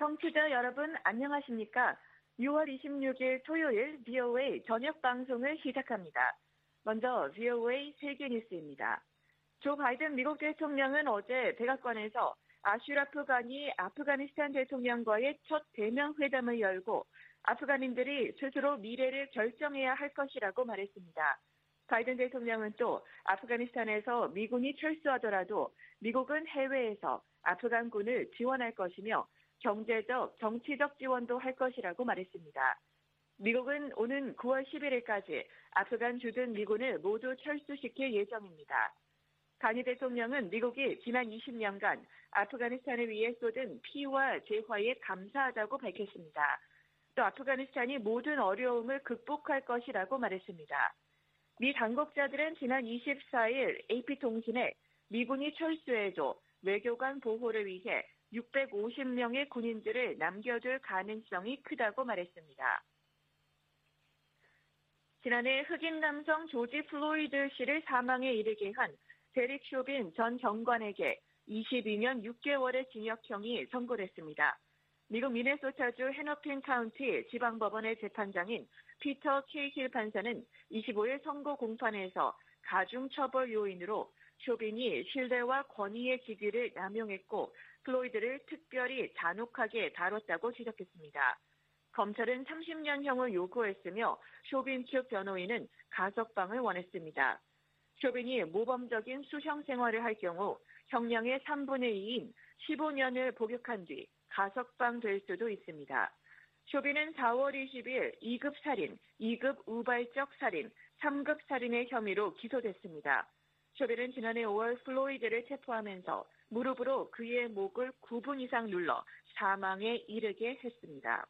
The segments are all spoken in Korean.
청취자 여러분 안녕하십니까? 6월 26일 토요일 VOA 저녁 방송을 시작합니다. 먼저 VOA 세계 뉴스입니다. 조 바이든 미국 대통령은 어제 백악관에서 아슈라프 가니 아프가니스탄 대통령과의 첫 대면 회담을 열고 아프간인들이 스스로 미래를 결정해야 할 것이라고 말했습니다. 바이든 대통령은 또 아프가니스탄에서 미군이 철수하더라도 미국은 해외에서 아프간군을 지원할 것이며 경제적, 정치적 지원도 할 것이라고 말했습니다. 미국은 오는 9월 11일까지 아프간 주둔 미군을 모두 철수시킬 예정입니다. 가니 대통령은 미국이 지난 20년간 아프가니스탄을 위해 쏟은 피와 재화에 감사하다고 밝혔습니다. 또 아프가니스탄이 모든 어려움을 극복할 것이라고 말했습니다. 미 당국자들은 지난 24일 AP통신에 미군이 철수해도 외교관 보호를 위해 650명의 군인들을 남겨둘 가능성이 크다고 말했습니다. 지난해 흑인 남성 조지 플로이드 씨를 사망에 이르게 한 데릭 쇼빈 전 경관에게 22년 6개월의 징역형이 선고됐습니다. 미국 미네소타주 헤너핀 카운티 지방법원의 재판장인 피터 케이힐 판사는 25일 선고 공판에서 가중처벌 요인으로 쇼빈이 신뢰와 권위의 지위를 남용했고 플로이드를 특별히 잔혹하게 다뤘다고 지적했습니다. 검찰은 30년형을 요구했으며 쇼빈 측 변호인은 가석방을 원했습니다. 쇼빈이 모범적인 수형 생활을 할 경우 형량의 3분의 2인 15년을 복역한 뒤 가석방 될 수도 있습니다. 쇼빈은 4월 20일 2급 살인, 2급 우발적 살인, 3급 살인의 혐의로 기소됐습니다. 쇼빈은 지난해 5월 플로이드를 체포하면서 무릎으로 그의 목을 9분 이상 눌러 사망에 이르게 했습니다.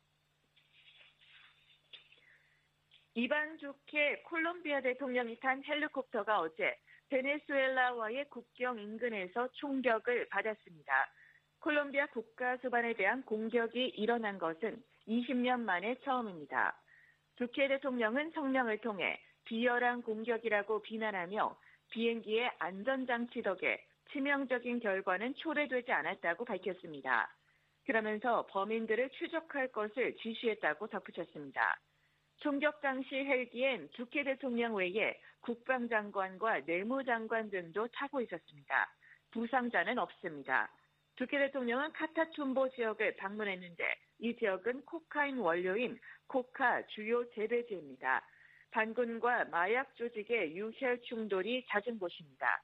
이반 두케 콜롬비아 대통령이 탄 헬리콥터가 어제 베네수엘라와의 국경 인근에서 총격을 받았습니다. 콜롬비아 국가수반에 대한 공격이 일어난 것은 20년 만에 처음입니다. 두케 대통령은 성명을 통해 비열한 공격이라고 비난하며 비행기의 안전장치 덕에 치명적인 결과는 초래되지 않았다고 밝혔습니다. 그러면서 범인들을 추적할 것을 지시했다고 덧붙였습니다. 총격 당시 헬기엔 두케 대통령 외에 국방장관과 내무장관 등도 타고 있었습니다. 부상자는 없습니다. 두케 대통령은 카타툼보 지역을 방문했는데 이 지역은 코카인 원료인 코카 주요 재배지입니다. 반군과 마약 조직의 유혈 충돌이 잦은 곳입니다.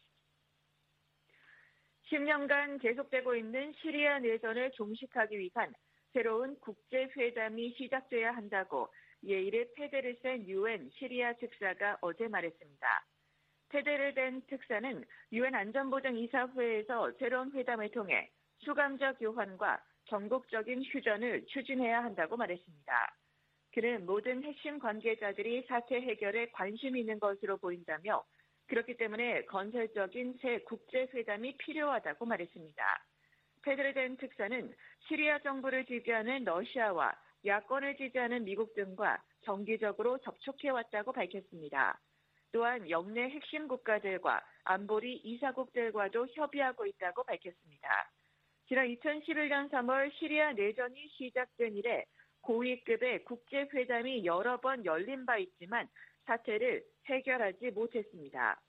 10년간 계속되고 있는 시리아 내전을 종식하기 위한 새로운 국제회담이 시작돼야 한다고 예일의 페데르센 유엔 시리아 특사가 어제 말했습니다. 페데르센 특사는 유엔 안전보장이사회에서 새로운 회담을 통해 수감자 교환과 전국적인 휴전을 추진해야 한다고 말했습니다. 그는 모든 핵심 관계자들이 사태 해결에 관심이 있는 것으로 보인다며 그렇기 때문에 건설적인 새 국제회담이 필요하다고 말했습니다. 페데르센 특사는 시리아 정부를 지지하는 러시아와 야권을 지지하는 미국 등과 정기적으로 접촉해왔다고 밝혔습니다. 또한 영내 핵심 국가들과 안보리 이사국들과도 협의하고 있다고 밝혔습니다. 지난 2011년 3월 시리아 내전이 시작된 이래 고위급의 국제회담이 여러 번 열린 바 있지만 사태를 해결하지 못했습니다.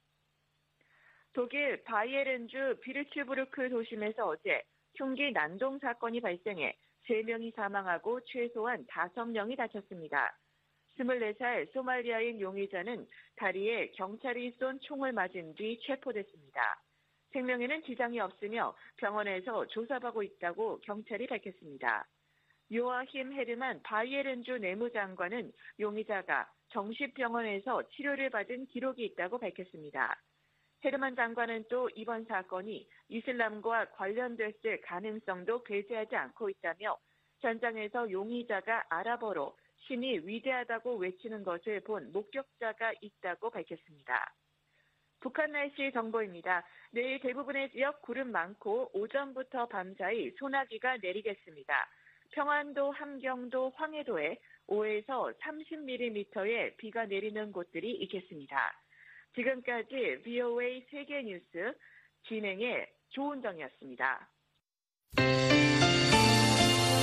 독일 바이에른주 비르츠부르크 도심에서 어제 흉기 난동 사건이 발생해 3명이 사망하고 최소한 5명이 다쳤습니다. 24살 소말리아인 용의자는 다리에 경찰이 쏜 총을 맞은 뒤 체포됐습니다. 생명에는 지장이 없으며 병원에서 조사받고 있다고 경찰이 밝혔습니다. 요아힘 헤르만 바이에른주 내무장관은 용의자가 정식병원에서 치료를 받은 기록이 있다고 밝혔습니다. 헤르만 장관은 또 이번 사건이 이슬람과 관련됐을 가능성도 배제하지 않고 있다며 현장에서 용의자가 아랍어로 신이 위대하다고 외치는 것을 본 목격자가 있다고 밝혔습니다. 북한 날씨 정보입니다. 내일 대부분의 지역 구름 많고 오전부터 밤사이 소나기가 내리겠습니다. 평안도, 함경도, 황해도에 5에서 30mm의 비가 내리는 곳들이 있겠습니다. 지금까지 VOA 세계뉴스 진행의 조은정이었습니다.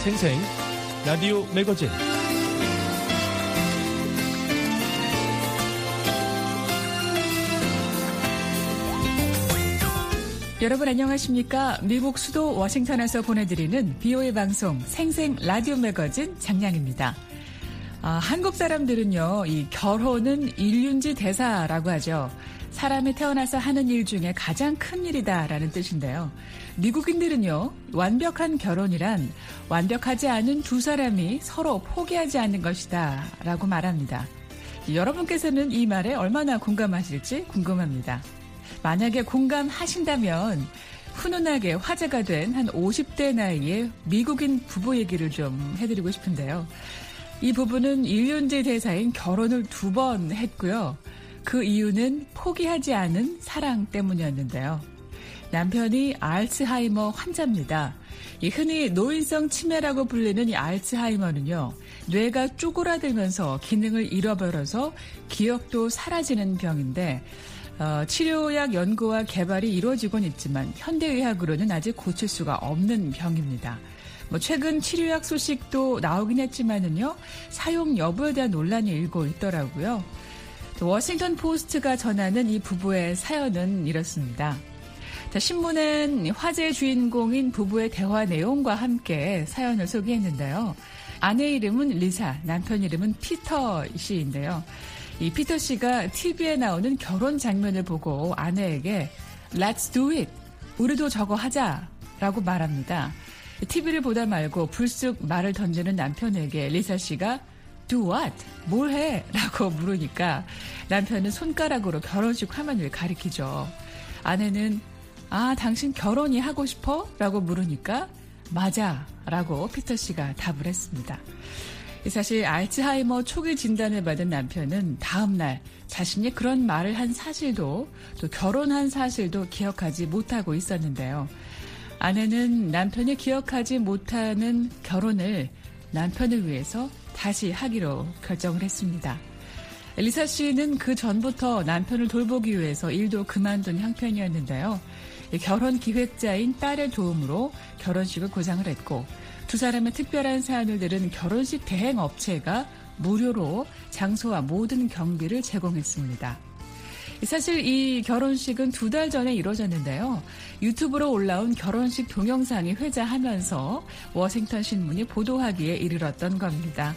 생생 라디오 매거진. 여러분 안녕하십니까? 미국 수도 워싱턴에서 보내드리는 BOA 방송 생생 라디오 매거진 장량입니다. 한국 사람들은요, 이 결혼은 일륜지 대사라고 하죠. 사람이 태어나서 하는 일 중에 가장 큰 일이다라는 뜻인데요. 미국인들은요, 완벽한 결혼이란 완벽하지 않은 두 사람이 서로 포기하지 않는 것이다 라고 말합니다. 여러분께서는 이 말에 얼마나 공감하실지 궁금합니다. 만약에 공감하신다면 훈훈하게 화제가 된 한 50대 나이의 미국인 부부 얘기를 좀 해드리고 싶은데요. 이 부부는 일륜지 대사인 결혼을 2번 했고요. 그 이유는 포기하지 않은 사랑 때문이었는데요. 남편이 알츠하이머 환자입니다. 흔히 노인성 치매라고 불리는 이 알츠하이머는요, 뇌가 쪼그라들면서 기능을 잃어버려서 기억도 사라지는 병인데, 치료약 연구와 개발이 이루어지곤 있지만 현대의학으로는 아직 고칠 수가 없는 병입니다. 최근 치료약 소식도 나오긴 했지만은요, 사용 여부에 대한 논란이 일고 있더라고요. 또 워싱턴 포스트가 전하는 이 부부의 사연은 이렇습니다. 자, 신문은 화제의 주인공인 부부의 대화 내용과 함께 사연을 소개했는데요. 아내 이름은 리사, 남편 이름은 피터 씨인데요. 이 피터 씨가 TV에 나오는 결혼 장면을 보고 아내에게 Let's do it! 우리도 저거 하자! 라고 말합니다. TV를 보다 말고 불쑥 말을 던지는 남편에게 리사 씨가 Do what? 뭘 해? 라고 물으니까 남편은 손가락으로 결혼식 화면을 가리키죠. 아내는 당신 결혼이 하고 싶어? 라고 물으니까 맞아! 라고 피터 씨가 답을 했습니다. 사실 알츠하이머 초기 진단을 받은 남편은 다음 날 자신이 그런 말을 한 사실도 또 결혼한 사실도 기억하지 못하고 있었는데요. 아내는 남편이 기억하지 못하는 결혼을 남편을 위해서 다시 하기로 결정을 했습니다. 리사 씨는 그 전부터 남편을 돌보기 위해서 일도 그만둔 형편이었는데요. 결혼 기획자인 딸의 도움으로 결혼식을 구상을 했고 두 사람의 특별한 사연을 들은 결혼식 대행 업체가 무료로 장소와 모든 경비를 제공했습니다. 사실 이 결혼식은 2달 전에 이루어졌는데요. 유튜브로 올라온 결혼식 동영상이 회자하면서 워싱턴 신문이 보도하기에 이르렀던 겁니다.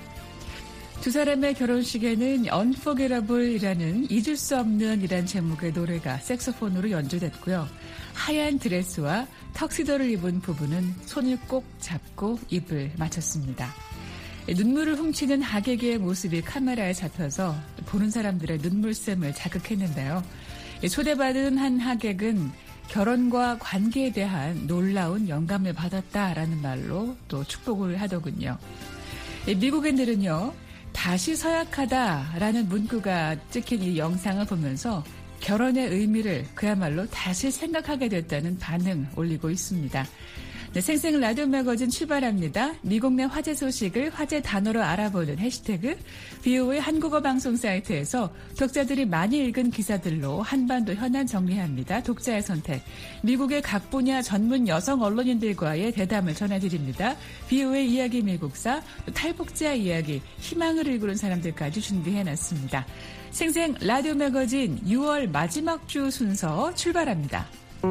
두 사람의 결혼식에는 Unforgettable이라는 잊을 수 없는 이란 제목의 노래가 색소폰으로 연주됐고요. 하얀 드레스와 턱시도를 입은 부부는 손을 꼭 잡고 입을 맞췄습니다. 눈물을 훔치는 하객의 모습이 카메라에 잡혀서 보는 사람들의 눈물샘을 자극했는데요. 초대받은 한 하객은 결혼과 관계에 대한 놀라운 영감을 받았다라는 말로 또 축복을 하더군요. 미국인들은요, 다시 서약하다라는 문구가 찍힌 이 영상을 보면서 결혼의 의미를 그야말로 다시 생각하게 됐다는 반응 올리고 있습니다. 네, 생생 라디오 매거진 출발합니다. 미국 내 화제 소식을 화제 단어로 알아보는 해시태그 BOA 한국어 방송 사이트에서 독자들이 많이 읽은 기사들로 한반도 현안 정리합니다. 독자의 선택. 미국의 각 분야 전문 여성 언론인들과의 대담을 전해드립니다. BOA 이야기 미국사, 탈북자 이야기, 희망을 일구는 사람들까지 준비해놨습니다. 생생 라디오 매거진 6월 마지막 주 순서 출발합니다.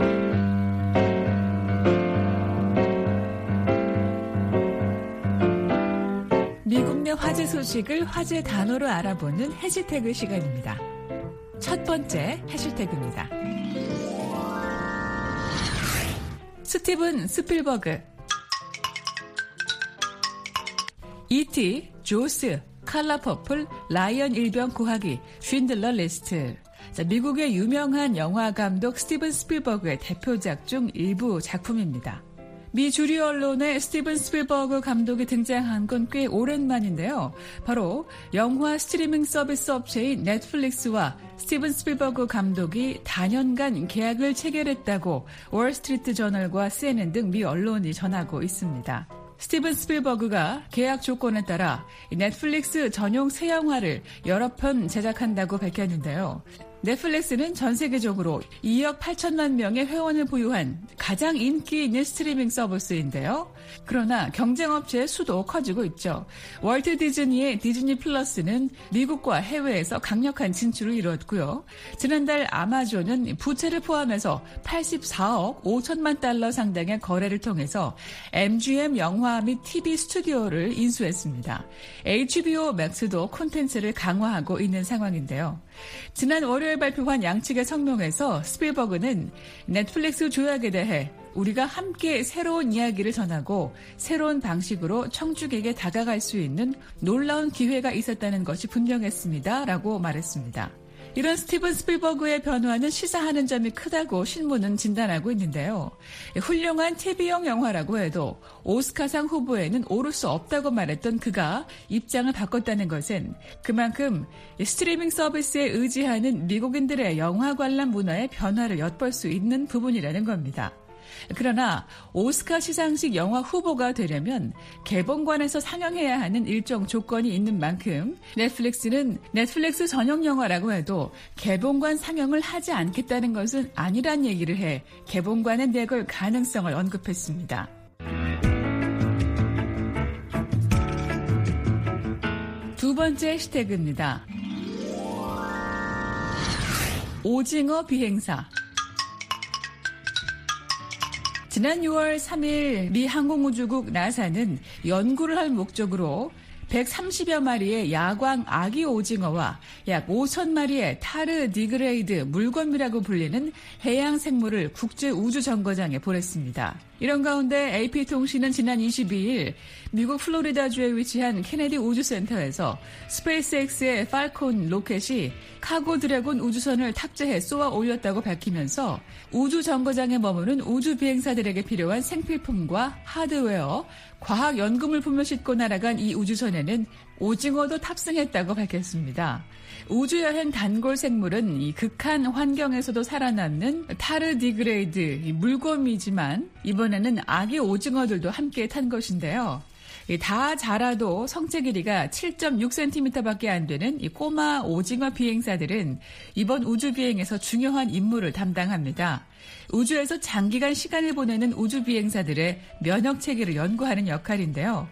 미국 내 화제 소식을 화제 단어로 알아보는 해시태그 시간입니다. 첫 번째 해시태그입니다. 스티븐 스필버그, E.T., 조스, 칼라 퍼플, 라이언 일병 구하기, 쉰들러 리스트. 자, 미국의 유명한 영화 감독 스티븐 스필버그의 대표작 중 일부 작품입니다. 미 주류 언론에 스티븐 스필버그 감독이 등장한 건 꽤 오랜만인데요. 바로 영화 스트리밍 서비스 업체인 넷플릭스와 스티븐 스필버그 감독이 다년간 계약을 체결했다고 월스트리트 저널과 CNN 등 미 언론이 전하고 있습니다. 스티븐 스필버그가 계약 조건에 따라 넷플릭스 전용 새 영화를 여러 편 제작한다고 밝혔는데요. 넷플릭스는 전 세계적으로 2억 8천만 명의 회원을 보유한 가장 인기 있는 스트리밍 서비스인데요. 그러나 경쟁업체의 수도 커지고 있죠. 월트 디즈니의 디즈니 플러스는 미국과 해외에서 강력한 진출을 이뤘고요. 지난달 아마존은 부채를 포함해서 84억 5천만 달러 상당의 거래를 통해서 MGM 영화 및 TV 스튜디오를 인수했습니다. HBO 맥스도 콘텐츠를 강화하고 있는 상황인데요. 지난 월요일 발표한 양측의 성명에서 스필버그는 넷플릭스 조약에 대해 우리가 함께 새로운 이야기를 전하고 새로운 방식으로 청중에게 다가갈 수 있는 놀라운 기회가 있었다는 것이 분명했습니다. 라고 말했습니다. 이런 스티븐 스필버그의 변화는 시사하는 점이 크다고 신문은 진단하고 있는데요. 훌륭한 TV용 영화라고 해도 오스카상 후보에는 오를 수 없다고 말했던 그가 입장을 바꿨다는 것은 그만큼 스트리밍 서비스에 의지하는 미국인들의 영화 관람 문화의 변화를 엿볼 수 있는 부분이라는 겁니다. 그러나 오스카 시상식 영화 후보가 되려면 개봉관에서 상영해야 하는 일정 조건이 있는 만큼 넷플릭스는 넷플릭스 전용 영화라고 해도 개봉관 상영을 하지 않겠다는 것은 아니란 얘기를 해 개봉관에 내걸 가능성을 언급했습니다. 두 번째 해시태그입니다. 오징어 비행사. 지난 6월 3일 미 항공우주국 나사는 연구를 할 목적으로 130여 마리의 야광 아기 오징어와 약 5천 마리의 타르디그레이드 물거미라고 불리는 해양 생물을 국제우주정거장에 보냈습니다. 이런 가운데 AP통신은 지난 22일 미국 플로리다주에 위치한 케네디 우주센터에서 스페이스X의 팔콘 로켓이 카고 드래곤 우주선을 탑재해 쏘아 올렸다고 밝히면서 우주정거장에 머무는 우주비행사들에게 필요한 생필품과 하드웨어, 과학 연구물품을 싣고 날아간 이 우주선에는 오징어도 탑승했다고 밝혔습니다. 우주여행 단골 생물은 이 극한 환경에서도 살아남는 타르디그레이드 물곰이지만 이번에는 아기 오징어들도 함께 탄 것인데요. 다 자라도 성체 길이가 7.6cm밖에 안 되는 이 꼬마 오징어 비행사들은 이번 우주 비행에서 중요한 임무를 담당합니다. 우주에서 장기간 시간을 보내는 우주 비행사들의 면역 체계를 연구하는 역할인데요.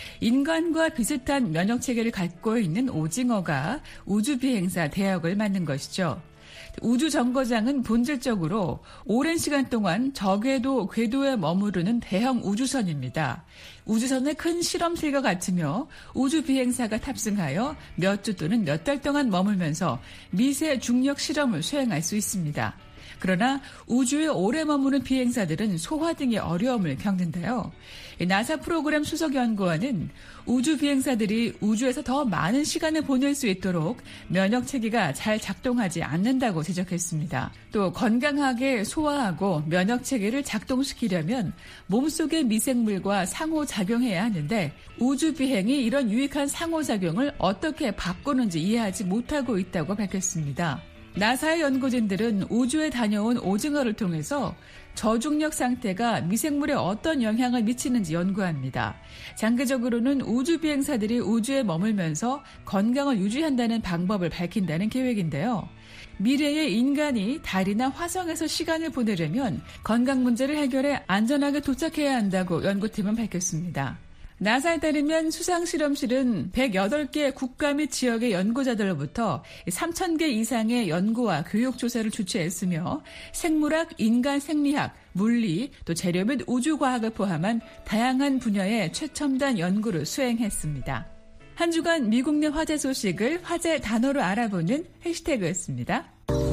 인간과 비슷한 면역 체계를 갖고 있는 오징어가 우주 비행사 대역을 맡는 것이죠. 우주 정거장은 본질적으로 오랜 시간 동안 저궤도, 궤도에 머무르는 대형 우주선입니다. 우주선의 큰 실험실과 같으며 우주 비행사가 탑승하여 몇 주 또는 몇 달 동안 머물면서 미세 중력 실험을 수행할 수 있습니다. 그러나 우주에 오래 머무는 비행사들은 소화 등의 어려움을 겪는데요. 나사 프로그램 수석연구원은 우주 비행사들이 우주에서 더 많은 시간을 보낼 수 있도록 면역 체계가 잘 작동하지 않는다고 지적했습니다. 또 건강하게 소화하고 면역 체계를 작동시키려면 몸속의 미생물과 상호작용해야 하는데 우주 비행이 이런 유익한 상호작용을 어떻게 바꾸는지 이해하지 못하고 있다고 밝혔습니다. 나사의 연구진들은 우주에 다녀온 오징어를 통해서 저중력 상태가 미생물에 어떤 영향을 미치는지 연구합니다. 장기적으로는 우주 비행사들이 우주에 머물면서 건강을 유지한다는 방법을 밝힌다는 계획인데요. 미래의 인간이 달이나 화성에서 시간을 보내려면 건강 문제를 해결해 안전하게 도착해야 한다고 연구팀은 밝혔습니다. 나사에 따르면 수상실험실은 108개 국가 및 지역의 연구자들로부터 3,000개 이상의 연구와 교육 조사를 주최했으며 생물학, 인간 생리학, 물리, 또 재료 및 우주과학을 포함한 다양한 분야의 최첨단 연구를 수행했습니다. 한 주간 미국 내 화제 소식을 화제 단어로 알아보는 해시태그였습니다.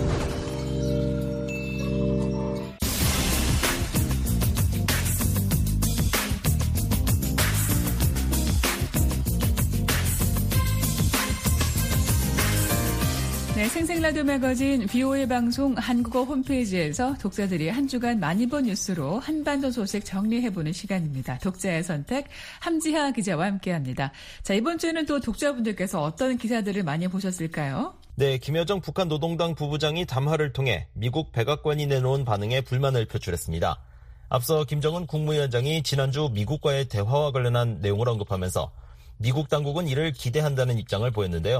네, 생생라디오 매거진 VOA 방송 한국어 홈페이지에서 독자들이 한 주간 많이 본 뉴스로 한반도 소식 정리해보는 시간입니다. 독자의 선택 함지하 기자와 함께합니다. 자, 이번 주에는 또 독자분들께서 어떤 기사들을 많이 보셨을까요? 네, 김여정 북한 노동당 부부장이 담화를 통해 미국 백악관이 내놓은 반응에 불만을 표출했습니다. 앞서 김정은 국무위원장이 지난주 미국과의 대화와 관련한 내용을 언급하면서 미국 당국은 이를 기대한다는 입장을 보였는데요.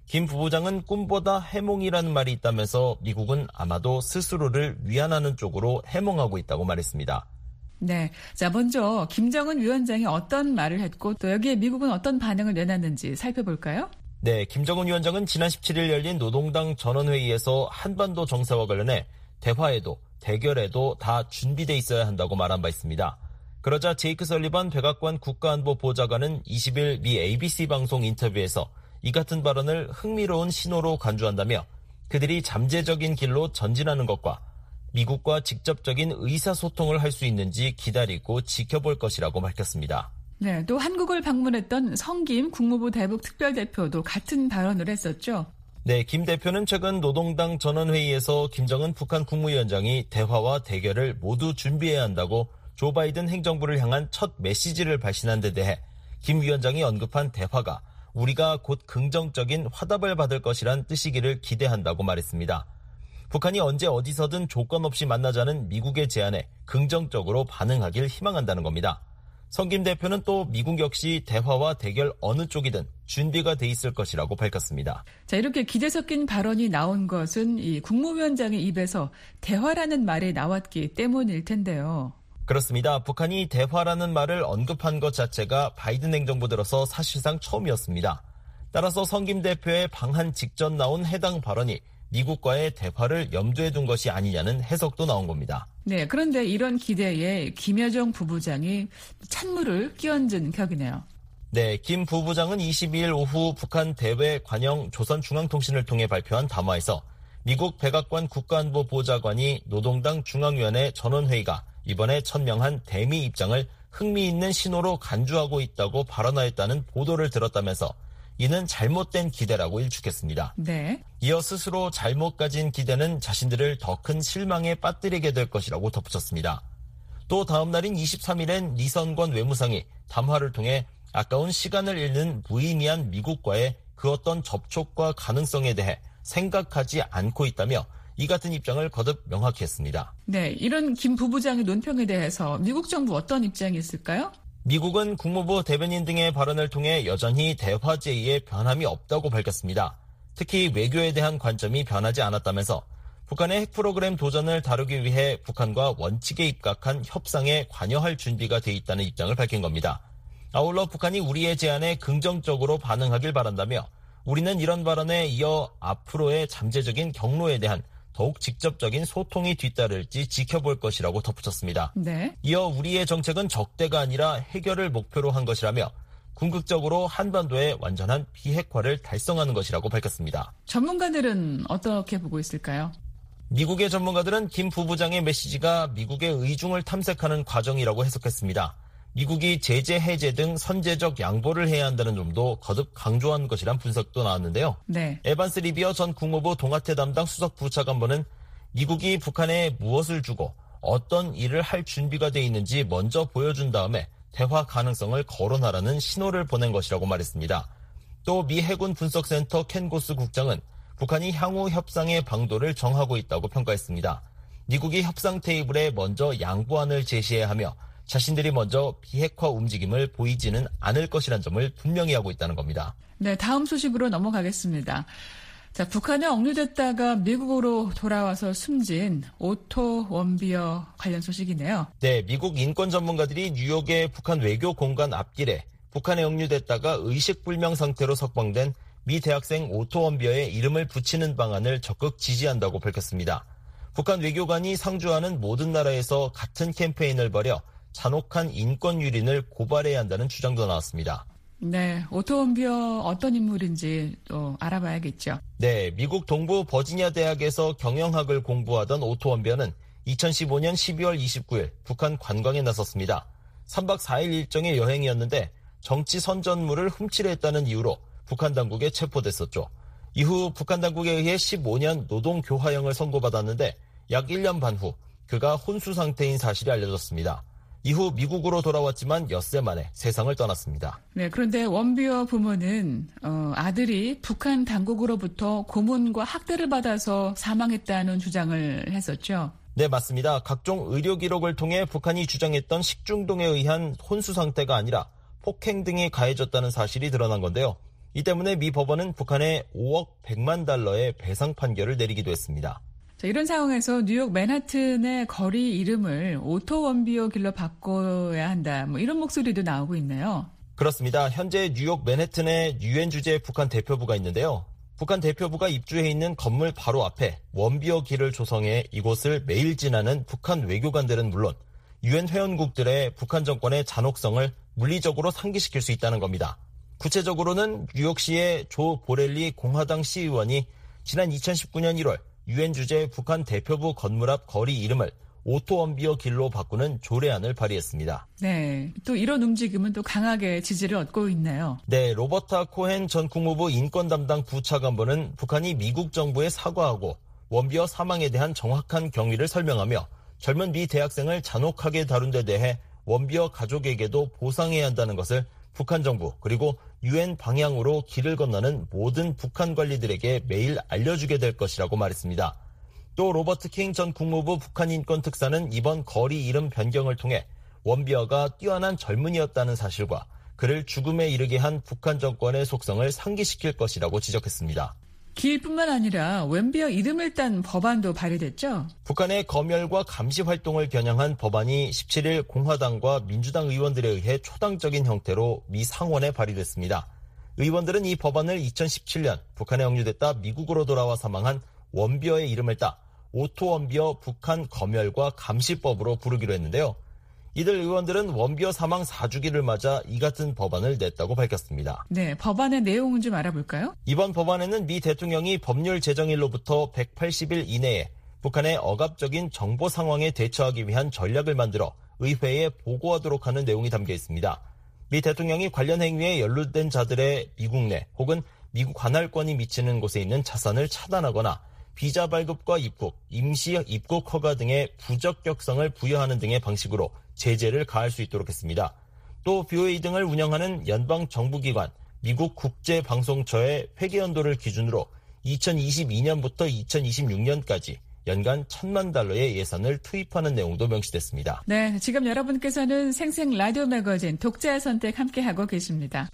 김 부부장은 꿈보다 해몽이라는 말이 있다면서 미국은 아마도 스스로를 위안하는 쪽으로 해몽하고 있다고 말했습니다. 네. 자, 먼저 김정은 위원장이 어떤 말을 했고 또 여기에 미국은 어떤 반응을 내놨는지 살펴볼까요? 네, 김정은 위원장은 지난 17일 열린 노동당 전원회의에서 한반도 정세와 관련해 대화에도 대결에도 다 준비돼 있어야 한다고 말한 바 있습니다. 그러자 제이크 설리반 백악관 국가안보보좌관은 20일 미 ABC 방송 인터뷰에서 이 같은 발언을 흥미로운 신호로 간주한다며 그들이 잠재적인 길로 전진하는 것과 미국과 직접적인 의사소통을 할 수 있는지 기다리고 지켜볼 것이라고 밝혔습니다. 네, 또 한국을 방문했던 성김 국무부 대북 특별대표도 같은 발언을 했었죠. 네, 김 대표는 최근 노동당 전원회의에서 김정은 북한 국무위원장이 대화와 대결을 모두 준비해야 한다고 조 바이든 행정부를 향한 첫 메시지를 발신한 데 대해 김 위원장이 언급한 대화가 우리가 곧 긍정적인 화답을 받을 것이란 뜻이기를 기대한다고 말했습니다. 북한이 언제 어디서든 조건 없이 만나자는 미국의 제안에 긍정적으로 반응하길 희망한다는 겁니다. 성김 대표는 또 미국 역시 대화와 대결 어느 쪽이든 준비가 돼 있을 것이라고 밝혔습니다. 자, 이렇게 기대 섞인 발언이 나온 것은 이 국무위원장의 입에서 대화라는 말이 나왔기 때문일 텐데요. 그렇습니다. 북한이 대화라는 말을 언급한 것 자체가 바이든 행정부 들어서 사실상 처음이었습니다. 따라서 성김 대표의 방한 직전 나온 해당 발언이 미국과의 대화를 염두에 둔 것이 아니냐는 해석도 나온 겁니다. 네, 그런데 이런 기대에 김여정 부부장이 찬물을 끼얹은 격이네요. 네, 김 부부장은 22일 오후 북한 대외 관영 조선중앙통신을 통해 발표한 담화에서 미국 백악관 국가안보보좌관이 노동당 중앙위원회 전원회의가 이번에 천명한 대미 입장을 흥미있는 신호로 간주하고 있다고 발언하였다는 보도를 들었다면서 이는 잘못된 기대라고 일축했습니다. 네. 이어 스스로 잘못 가진 기대는 자신들을 더 큰 실망에 빠뜨리게 될 것이라고 덧붙였습니다. 또 다음 날인 23일엔 리선권 외무상이 담화를 통해 아까운 시간을 잃는 무의미한 미국과의 그 어떤 접촉과 가능성에 대해 생각하지 않고 있다며 이 같은 입장을 거듭 명확히 했습니다. 네, 이런 김 부부장의 논평에 대해서 미국 정부 어떤 입장이 있을까요? 미국은 국무부 대변인 등의 발언을 통해 여전히 대화 제의에 변함이 없다고 밝혔습니다. 특히 외교에 대한 관점이 변하지 않았다면서 북한의 핵 프로그램 도전을 다루기 위해 북한과 원칙에 입각한 협상에 관여할 준비가 돼 있다는 입장을 밝힌 겁니다. 아울러 북한이 우리의 제안에 긍정적으로 반응하길 바란다며 우리는 이런 발언에 이어 앞으로의 잠재적인 경로에 대한 더욱 직접적인 소통이 뒤따를지 지켜볼 것이라고 덧붙였습니다. 네. 이어 우리의 정책은 적대가 아니라 해결을 목표로 한 것이라며 궁극적으로 한반도의 완전한 비핵화를 달성하는 것이라고 밝혔습니다. 전문가들은 어떻게 보고 있을까요? 미국의 전문가들은 김 부부장의 메시지가 미국의 의중을 탐색하는 과정이라고 해석했습니다. 미국이 제재 해제 등 선제적 양보를 해야 한다는 점도 거듭 강조한 것이란 분석도 나왔는데요. 네. 에반스 리비어 전 국무부 동아태 담당 수석 부차관보는 미국이 북한에 무엇을 주고 어떤 일을 할 준비가 돼 있는지 먼저 보여준 다음에 대화 가능성을 거론하라는 신호를 보낸 것이라고 말했습니다. 또 미 해군 분석센터 켄 고스 국장은 북한이 향후 협상의 방도를 정하고 있다고 평가했습니다. 미국이 협상 테이블에 먼저 양보안을 제시해야 하며 자신들이 먼저 비핵화 움직임을 보이지는 않을 것이라는 점을 분명히 하고 있다는 겁니다. 네, 다음 소식으로 넘어가겠습니다. 자, 북한에 억류됐다가 미국으로 돌아와서 숨진 오토 원비어 관련 소식이네요. 네, 미국 인권 전문가들이 뉴욕의 북한 외교 공간 앞길에 북한에 억류됐다가 의식불명 상태로 석방된 미 대학생 오토 원비어의 이름을 붙이는 방안을 적극 지지한다고 밝혔습니다. 북한 외교관이 상주하는 모든 나라에서 같은 캠페인을 벌여 잔혹한 인권 유린을 고발해야 한다는 주장도 나왔습니다. 네, 오토 원비어 어떤 인물인지 또 알아봐야겠죠. 네, 미국 동부 버지니아 대학에서 경영학을 공부하던 오토 원비어는 2015년 12월 29일 북한 관광에 나섰습니다. 3박 4일 일정의 여행이었는데 정치 선전물을 훔치려 했다는 이유로 북한 당국에 체포됐었죠. 이후 북한 당국에 의해 15년 노동교화형을 선고받았는데 약 1년 반 후 그가 혼수 상태인 사실이 알려졌습니다. 이후 미국으로 돌아왔지만 엿새 만에 세상을 떠났습니다. 네, 그런데 원비어 부모는 아들이 북한 당국으로부터 고문과 학대를 받아서 사망했다는 주장을 했었죠. 네, 맞습니다. 각종 의료 기록을 통해 북한이 주장했던 식중독에 의한 혼수 상태가 아니라 폭행 등이 가해졌다는 사실이 드러난 건데요. 이 때문에 미 법원은 북한에 5억 100만 달러의 배상 판결을 내리기도 했습니다. 자, 이런 상황에서 뉴욕 맨하튼의 거리 이름을 오토 원비어 길로 바꿔야 한다. 이런 목소리도 나오고 있네요. 그렇습니다. 현재 뉴욕 맨해튼에 유엔 주재 북한 대표부가 있는데요. 북한 대표부가 입주해 있는 건물 바로 앞에 원비어 길을 조성해 이곳을 매일 지나는 북한 외교관들은 물론 유엔 회원국들의 북한 정권의 잔혹성을 물리적으로 상기시킬 수 있다는 겁니다. 구체적으로는 뉴욕시의 조 보렐리 공화당 시의원이 지난 2019년 1월 유엔 주재 북한 대표부 건물 앞 거리 이름을 오토원비어 길로 바꾸는 조례안을 발의했습니다. 네, 또 이런 움직임은 또 강하게 지지를 얻고 있네요. 네, 로버타 코헨 전 국무부 인권 담당 부차관보는 북한이 미국 정부에 사과하고 원비어 사망에 대한 정확한 경위를 설명하며 젊은 미 대학생을 잔혹하게 다룬 데 대해 원비어 가족에게도 보상해야 한다는 것을 북한 정부 그리고 유엔 방향으로 길을 건너는 모든 북한 관리들에게 매일 알려주게 될 것이라고 말했습니다. 또 로버트 킹 전 국무부 북한 인권 특사는 이번 거리 이름 변경을 통해 원비어가 뛰어난 젊은이였다는 사실과 그를 죽음에 이르게 한 북한 정권의 속성을 상기시킬 것이라고 지적했습니다. 길뿐만 아니라 원비어 이름을 딴 법안도 발의됐죠? 북한의 검열과 감시 활동을 겨냥한 법안이 17일 공화당과 민주당 의원들에 의해 초당적인 형태로 미 상원에 발의됐습니다. 의원들은 이 법안을 2017년 북한에 억류됐다 미국으로 돌아와 사망한 원비어의 이름을 따 오토원비어 북한 검열과 감시법으로 부르기로 했는데요. 이들 의원들은 원비어 사망 4주기를 맞아 이 같은 법안을 냈다고 밝혔습니다. 네, 법안의 내용은 좀 알아볼까요? 이번 법안에는 미 대통령이 법률 제정일로부터 180일 이내에 북한의 억압적인 정보 상황에 대처하기 위한 전략을 만들어 의회에 보고하도록 하는 내용이 담겨 있습니다. 미 대통령이 관련 행위에 연루된 자들의 미국 내 혹은 미국 관할권이 미치는 곳에 있는 자산을 차단하거나 비자 발급과 입국, 임시 입국 허가 등의 부적격성을 부여하는 등의 방식으로 제재를 가할 수 있도록 했습니다. 또 BOA 등을 운영하는 연방정부기관, 미국 국제방송처의 회계연도를 기준으로 2022년부터 2026년까지 연간 1,000만 달러의 예산을 투입하는 내용도 명시됐습니다. 네, 지금 여러분께서는 생생 라디오 매거진 독자의 선택 함께하고 계십니다.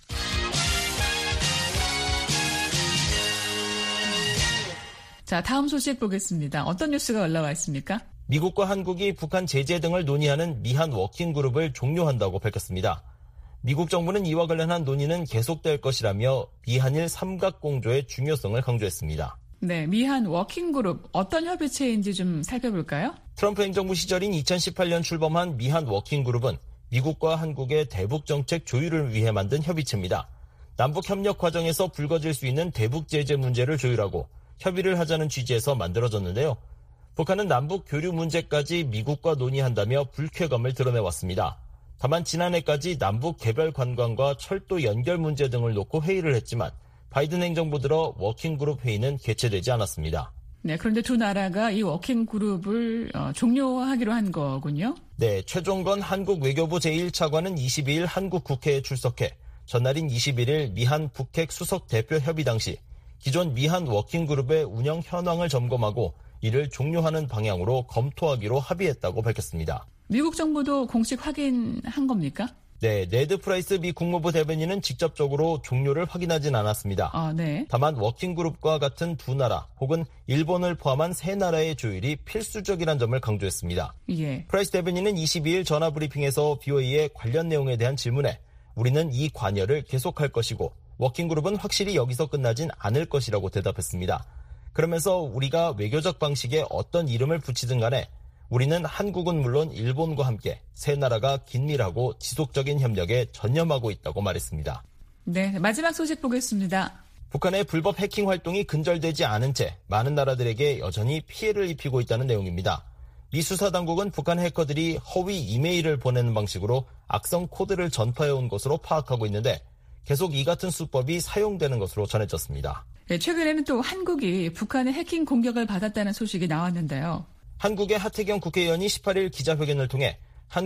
자, 다음 소식 보겠습니다. 어떤 뉴스가 올라와 있습니까? 미국과 한국이 북한 제재 등을 논의하는 미한 워킹그룹을 종료한다고 밝혔습니다. 미국 정부는 이와 관련한 논의는 계속될 것이라며 미한일 삼각공조의 중요성을 강조했습니다. 네, 미한 워킹그룹 어떤 협의체인지 좀 살펴볼까요? 트럼프 행정부 시절인 2018년 출범한 미한 워킹그룹은 미국과 한국의 대북 정책 조율을 위해 만든 협의체입니다. 남북 협력 과정에서 불거질 수 있는 대북 제재 문제를 조율하고 협의를 하자는 취지에서 만들어졌는데요. 북한은 남북 교류 문제까지 미국과 논의한다며 불쾌감을 드러내왔습니다. 다만 지난해까지 남북 개별 관광과 철도 연결 문제 등을 놓고 회의를 했지만 바이든 행정부 들어 워킹그룹 회의는 개최되지 않았습니다. 네, 그런데 두 나라가 이 워킹그룹을 종료하기로 한 거군요. 네, 최종건 한국 외교부 제1차관은 22일 한국 국회에 출석해 전날인 21일 미한 북핵 수석 대표 협의 당시 기존 미한 워킹그룹의 운영 현황을 점검하고 이를 종료하는 방향으로 검토하기로 합의했다고 밝혔습니다. 미국 정부도 공식 확인한 겁니까? 네, 네드 프라이스 미 국무부 대변인은 직접적으로 종료를 확인하진 않았습니다. 네. 다만 워킹그룹과 같은 두 나라 혹은 일본을 포함한 세 나라의 조율이 필수적이라는 점을 강조했습니다. 예. 프라이스 대변인은 22일 전화브리핑에서 BOA의 관련 내용에 대한 질문에 우리는 이 관여를 계속할 것이고 워킹그룹은 확실히 여기서 끝나진 않을 것이라고 대답했습니다. 그러면서 우리가 외교적 방식에 어떤 이름을 붙이든 간에 우리는 한국은 물론 일본과 함께 세 나라가 긴밀하고 지속적인 협력에 전념하고 있다고 말했습니다. 네, 마지막 소식 보겠습니다. 북한의 불법 해킹 활동이 근절되지 않은 채 많은 나라들에게 여전히 피해를 입히고 있다는 내용입니다. 미 수사당국은 북한 해커들이 허위 이메일을 보내는 방식으로 악성 코드를 전파해온 것으로 파악하고 있는데 계속 이 같은 수법이 사용되는 것으로 전해졌습니다. 네, 최근에는 또 한국이 북한의 해킹 공격을 받았다는 소식이 나왔는데요. 한국의 하태경 국회의원이 18일 기자회견을 통해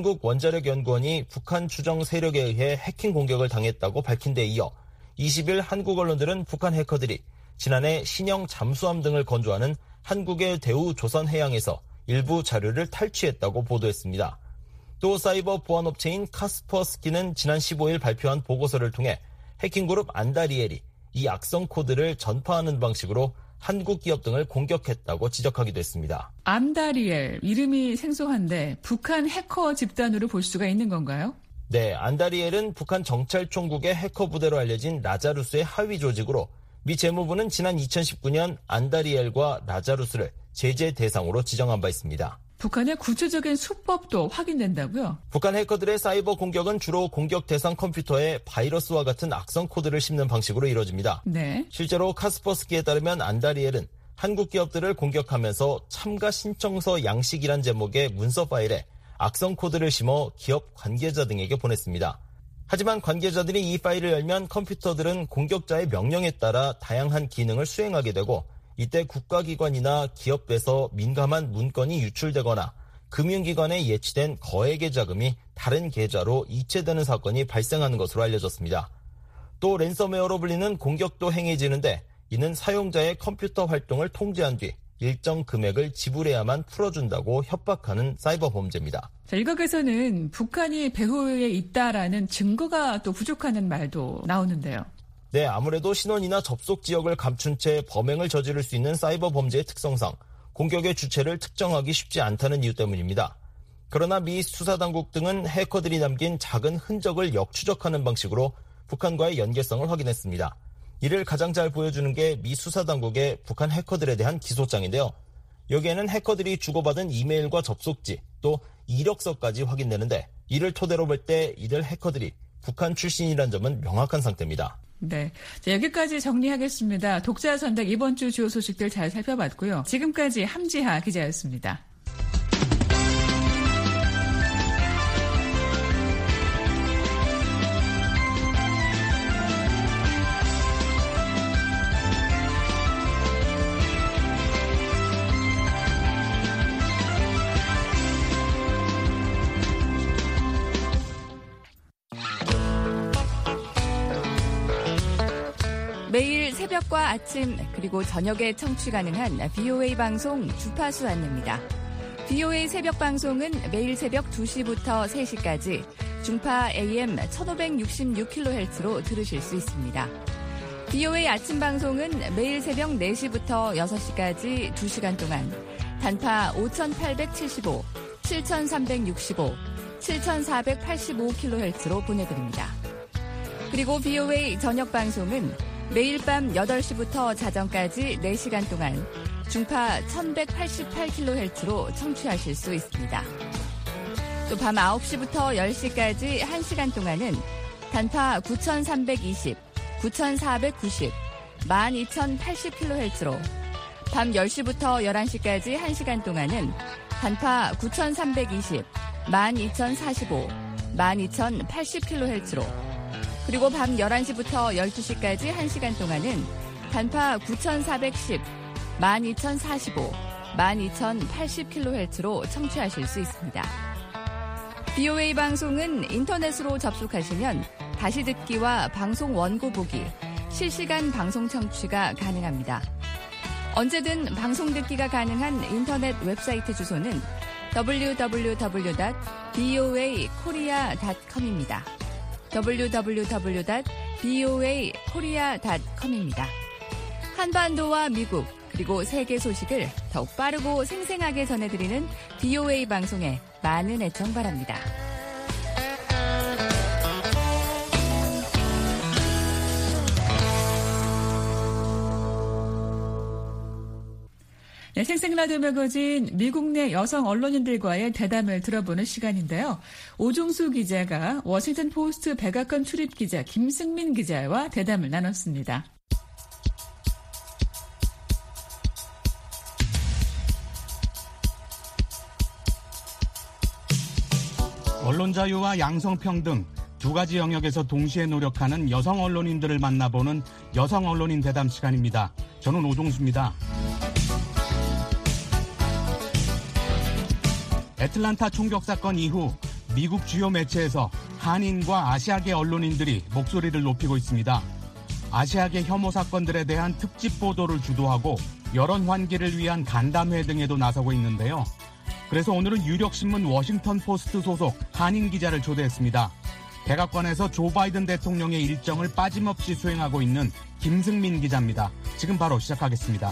한국원자력연구원이 북한 추정 세력에 의해 해킹 공격을 당했다고 밝힌 데 이어 20일 한국 언론들은 북한 해커들이 지난해 신형 잠수함 등을 건조하는 한국의 대우 조선해양에서 일부 자료를 탈취했다고 보도했습니다. 또 사이버 보안업체인 카스퍼스키는 지난 15일 발표한 보고서를 통해 해킹그룹 안다리엘이 이 악성 코드를 전파하는 방식으로 한국 기업 등을 공격했다고 지적하기도 했습니다. 암다리엘, 이름이 생소한데 북한 해커 집단으로 볼 수가 있는 건가요? 네, 안다리엘은 북한 정찰총국의 해커 부대로 알려진 라자루스의 하위 조직으로 미 재무부는 지난 2019년 안다리엘과 라자루스를 제재 대상으로 지정한 바 있습니다. 북한의 구체적인 수법도 확인된다고요? 북한 해커들의 사이버 공격은 주로 공격 대상 컴퓨터에 바이러스와 같은 악성 코드를 심는 방식으로 이루어집니다. 네. 실제로 카스퍼스키에 따르면 안다리엘은 한국 기업들을 공격하면서 참가 신청서 양식이란 제목의 문서 파일에 악성 코드를 심어 기업 관계자 등에게 보냈습니다. 하지만 관계자들이 이 파일을 열면 컴퓨터들은 공격자의 명령에 따라 다양한 기능을 수행하게 되고 이때 국가기관이나 기업에서 민감한 문건이 유출되거나 금융기관에 예치된 거액의 자금이 다른 계좌로 이체되는 사건이 발생하는 것으로 알려졌습니다. 또 랜섬웨어로 불리는 공격도 행해지는데 이는 사용자의 컴퓨터 활동을 통제한 뒤 일정 금액을 지불해야만 풀어준다고 협박하는 사이버 범죄입니다. 자, 일각에서는 북한이 배후에 있다라는 증거가 또 부족하는 말도 나오는데요. 네, 아무래도 신원이나 접속 지역을 감춘 채 범행을 저지를 수 있는 사이버 범죄의 특성상 공격의 주체를 특정하기 쉽지 않다는 이유 때문입니다. 그러나 미 수사당국 등은 해커들이 남긴 작은 흔적을 역추적하는 방식으로 북한과의 연계성을 확인했습니다. 이를 가장 잘 보여주는 게 미 수사당국의 북한 해커들에 대한 기소장인데요. 여기에는 해커들이 주고받은 이메일과 접속지, 또 이력서까지 확인되는데 이를 토대로 볼 때 이들 해커들이 북한 출신이란 점은 명확한 상태입니다. 네, 자, 여기까지 정리하겠습니다. 독자 선택 이번 주 주요 소식들 잘 살펴봤고요. 지금까지 함지하 기자였습니다. 매일 새벽과 아침 그리고 저녁에 청취 가능한 VOA 방송 주파수 안내입니다. VOA 새벽 방송은 매일 새벽 2시부터 3시까지 중파 AM 1566kHz로 들으실 수 있습니다. VOA 아침 방송은 매일 새벽 4시부터 6시까지 2시간 동안 단파 5875, 7365, 7485kHz로 보내드립니다. 그리고 VOA 저녁 방송은 매일 밤 8시부터 자정까지 4시간 동안 중파 1188kHz로 청취하실 수 있습니다. 또 밤 9시부터 10시까지 1시간 동안은 단파 9320, 9490, 12080kHz로 밤 10시부터 11시까지 1시간 동안은 단파 9320, 12045, 12080kHz로 그리고 밤 11시부터 12시까지 1시간 동안은 단파 9410, 12045, 12080kHz로 청취하실 수 있습니다. VOA 방송은 인터넷으로 접속하시면 다시 듣기와 방송 원고 보기, 실시간 방송 청취가 가능합니다. 언제든 방송 듣기가 가능한 인터넷 웹사이트 주소는 www.voakorea.com입니다. www.voakorea.com입니다. 한반도와 미국 그리고 세계 소식을 더욱 빠르고 생생하게 전해드리는 VOA 방송에 많은 애청 바랍니다. 네, 생생라디오 매거진 미국 내 여성 언론인들과의 대담을 들어보는 시간인데요. 오종수 기자가 워싱턴 포스트 백악관 출입 기자 김승민 기자와 대담을 나눴습니다. 언론 자유와 양성평등 두 가지 영역에서 동시에 노력하는 여성 언론인들을 만나보는 여성 언론인 대담 시간입니다. 저는 오종수입니다. 애틀란타 총격 사건 이후 미국 주요 매체에서 한인과 아시아계 언론인들이 목소리를 높이고 있습니다. 아시아계 혐오 사건들에 대한 특집 보도를 주도하고 여론 환기를 위한 간담회 등에도 나서고 있는데요. 그래서 오늘은 유력신문 워싱턴 포스트 소속 한인 기자를 초대했습니다. 백악관에서 조 바이든 대통령의 일정을 빠짐없이 수행하고 있는 김승민 기자입니다. 지금 바로 시작하겠습니다.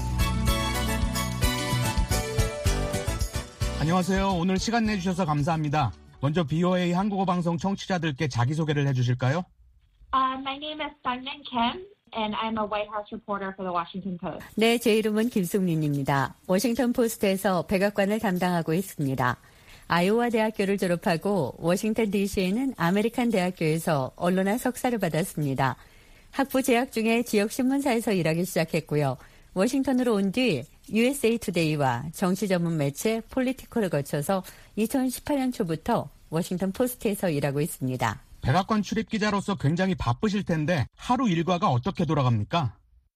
안녕하세요. 오늘 시간 내주셔서 감사합니다. 먼저 BOA 한국어 방송 청취자들께 자기소개를 해주실까요? My name is Sungmin Kim, and I'm a White House reporter for the Washington Post. 네, 제 이름은 김승민입니다. 워싱턴 포스트에서 백악관을 담당하고 있습니다. 아이오와 대학교를 졸업하고 워싱턴 DC에는 아메리칸 대학교에서 언론학 석사를 받았습니다. 학부 재학 중에 지역 신문사에서 일하기 시작했고요. 워싱턴으로 온 뒤 USA 투데이와 정치 전문 매체 폴리티컬을 거쳐서 2018년 초부터 워싱턴 포스트에서 일하고 있습니다. 백악관 출입 기자로서 굉장히 바쁘실 텐데 하루 일과가 어떻게 돌아갑니까?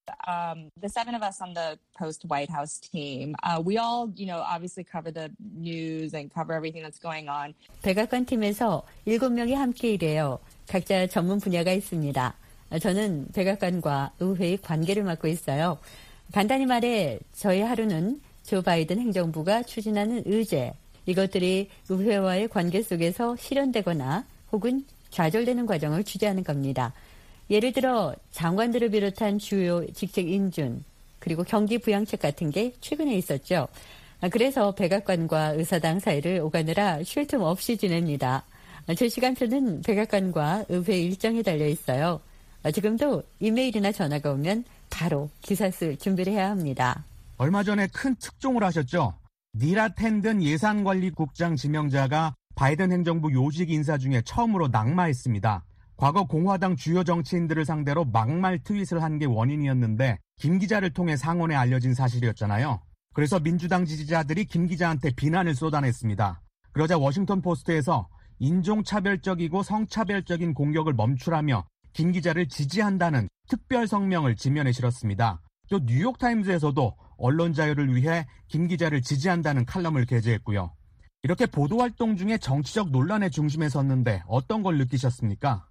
The seven of us on the Post White House team, we all, obviously cover the news and cover everything that's going on. 백악관 팀에서 7명이 함께 일해요. 각자 전문 분야가 있습니다. 저는 백악관과 의회의 관계를 맡고 있어요. 간단히 말해 저희 하루는 조 바이든 행정부가 추진하는 의제, 이것들이 의회와의 관계 속에서 실현되거나 혹은 좌절되는 과정을 취재하는 겁니다. 예를 들어 장관들을 비롯한 주요 직책 인준, 그리고 경기 부양책 같은 게 최근에 있었죠. 그래서 백악관과 의사당 사이를 오가느라 쉴 틈 없이 지냅니다. 제 시간표는 백악관과 의회 일정에 달려 있어요. 지금도 이메일이나 전화가 오면 바로 기사 쓸 준비를 해야 합니다. 얼마 전에 큰 특종을 하셨죠? 니라 텐든 예산관리국장 지명자가 바이든 행정부 요직 인사 중에 처음으로 낙마했습니다. 과거 공화당 주요 정치인들을 상대로 막말 트윗을 한 게 원인이었는데 김 기자를 통해 상원에 알려진 사실이었잖아요. 그래서 민주당 지지자들이 김 기자한테 비난을 쏟아냈습니다. 그러자 워싱턴 포스트에서 인종차별적이고 성차별적인 공격을 멈추라며 김 기자를 지지한다는 특별 성명을 지면에 실었습니다. 또 뉴욕타임즈에서도 언론 자유를 위해 김 기자를 지지한다는 칼럼을 게재했고요. 이렇게 보도활동 중에 정치적 논란의 중심에 섰는데 어떤 걸 느끼셨습니까?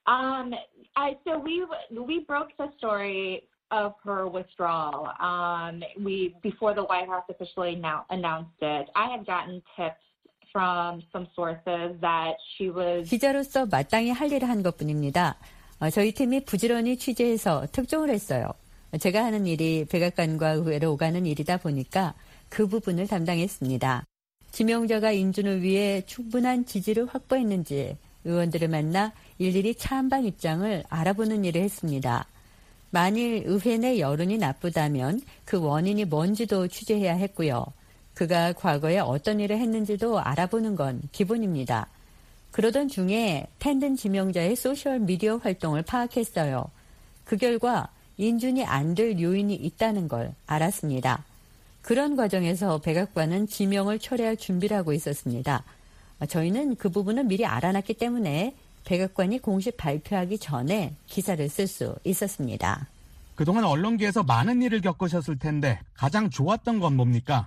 So we broke the story of her withdrawal. Before the White House officially announced it, I had gotten tips from some sources that she was. 기자로서 마땅히 할 일을 한 것뿐입니다. 저희 팀이 부지런히 취재해서 특종을 했어요. 제가 하는 일이 백악관과 의회로 오가는 일이다 보니까 그 부분을 담당했습니다. 지명자가 인준을 위해 충분한 지지를 확보했는지 의원들을 만나 일일이 차한방 입장을 알아보는 일을 했습니다. 만일 의회 내 여론이 나쁘다면 그 원인이 뭔지도 취재해야 했고요. 그가 과거에 어떤 일을 했는지도 알아보는 건 기본입니다. 그러던 중에 텐든 지명자의 소셜미디어 활동을 파악했어요. 그 결과 인준이 안 될 요인이 있다는 걸 알았습니다. 그런 과정에서 백악관은 지명을 철회할 준비를 하고 있었습니다. 저희는 그 부분을 미리 알아놨기 때문에 백악관이 공식 발표하기 전에 기사를 쓸 수 있었습니다. 그동안 언론계에서 많은 일을 겪으셨을 텐데 가장 좋았던 건 뭡니까?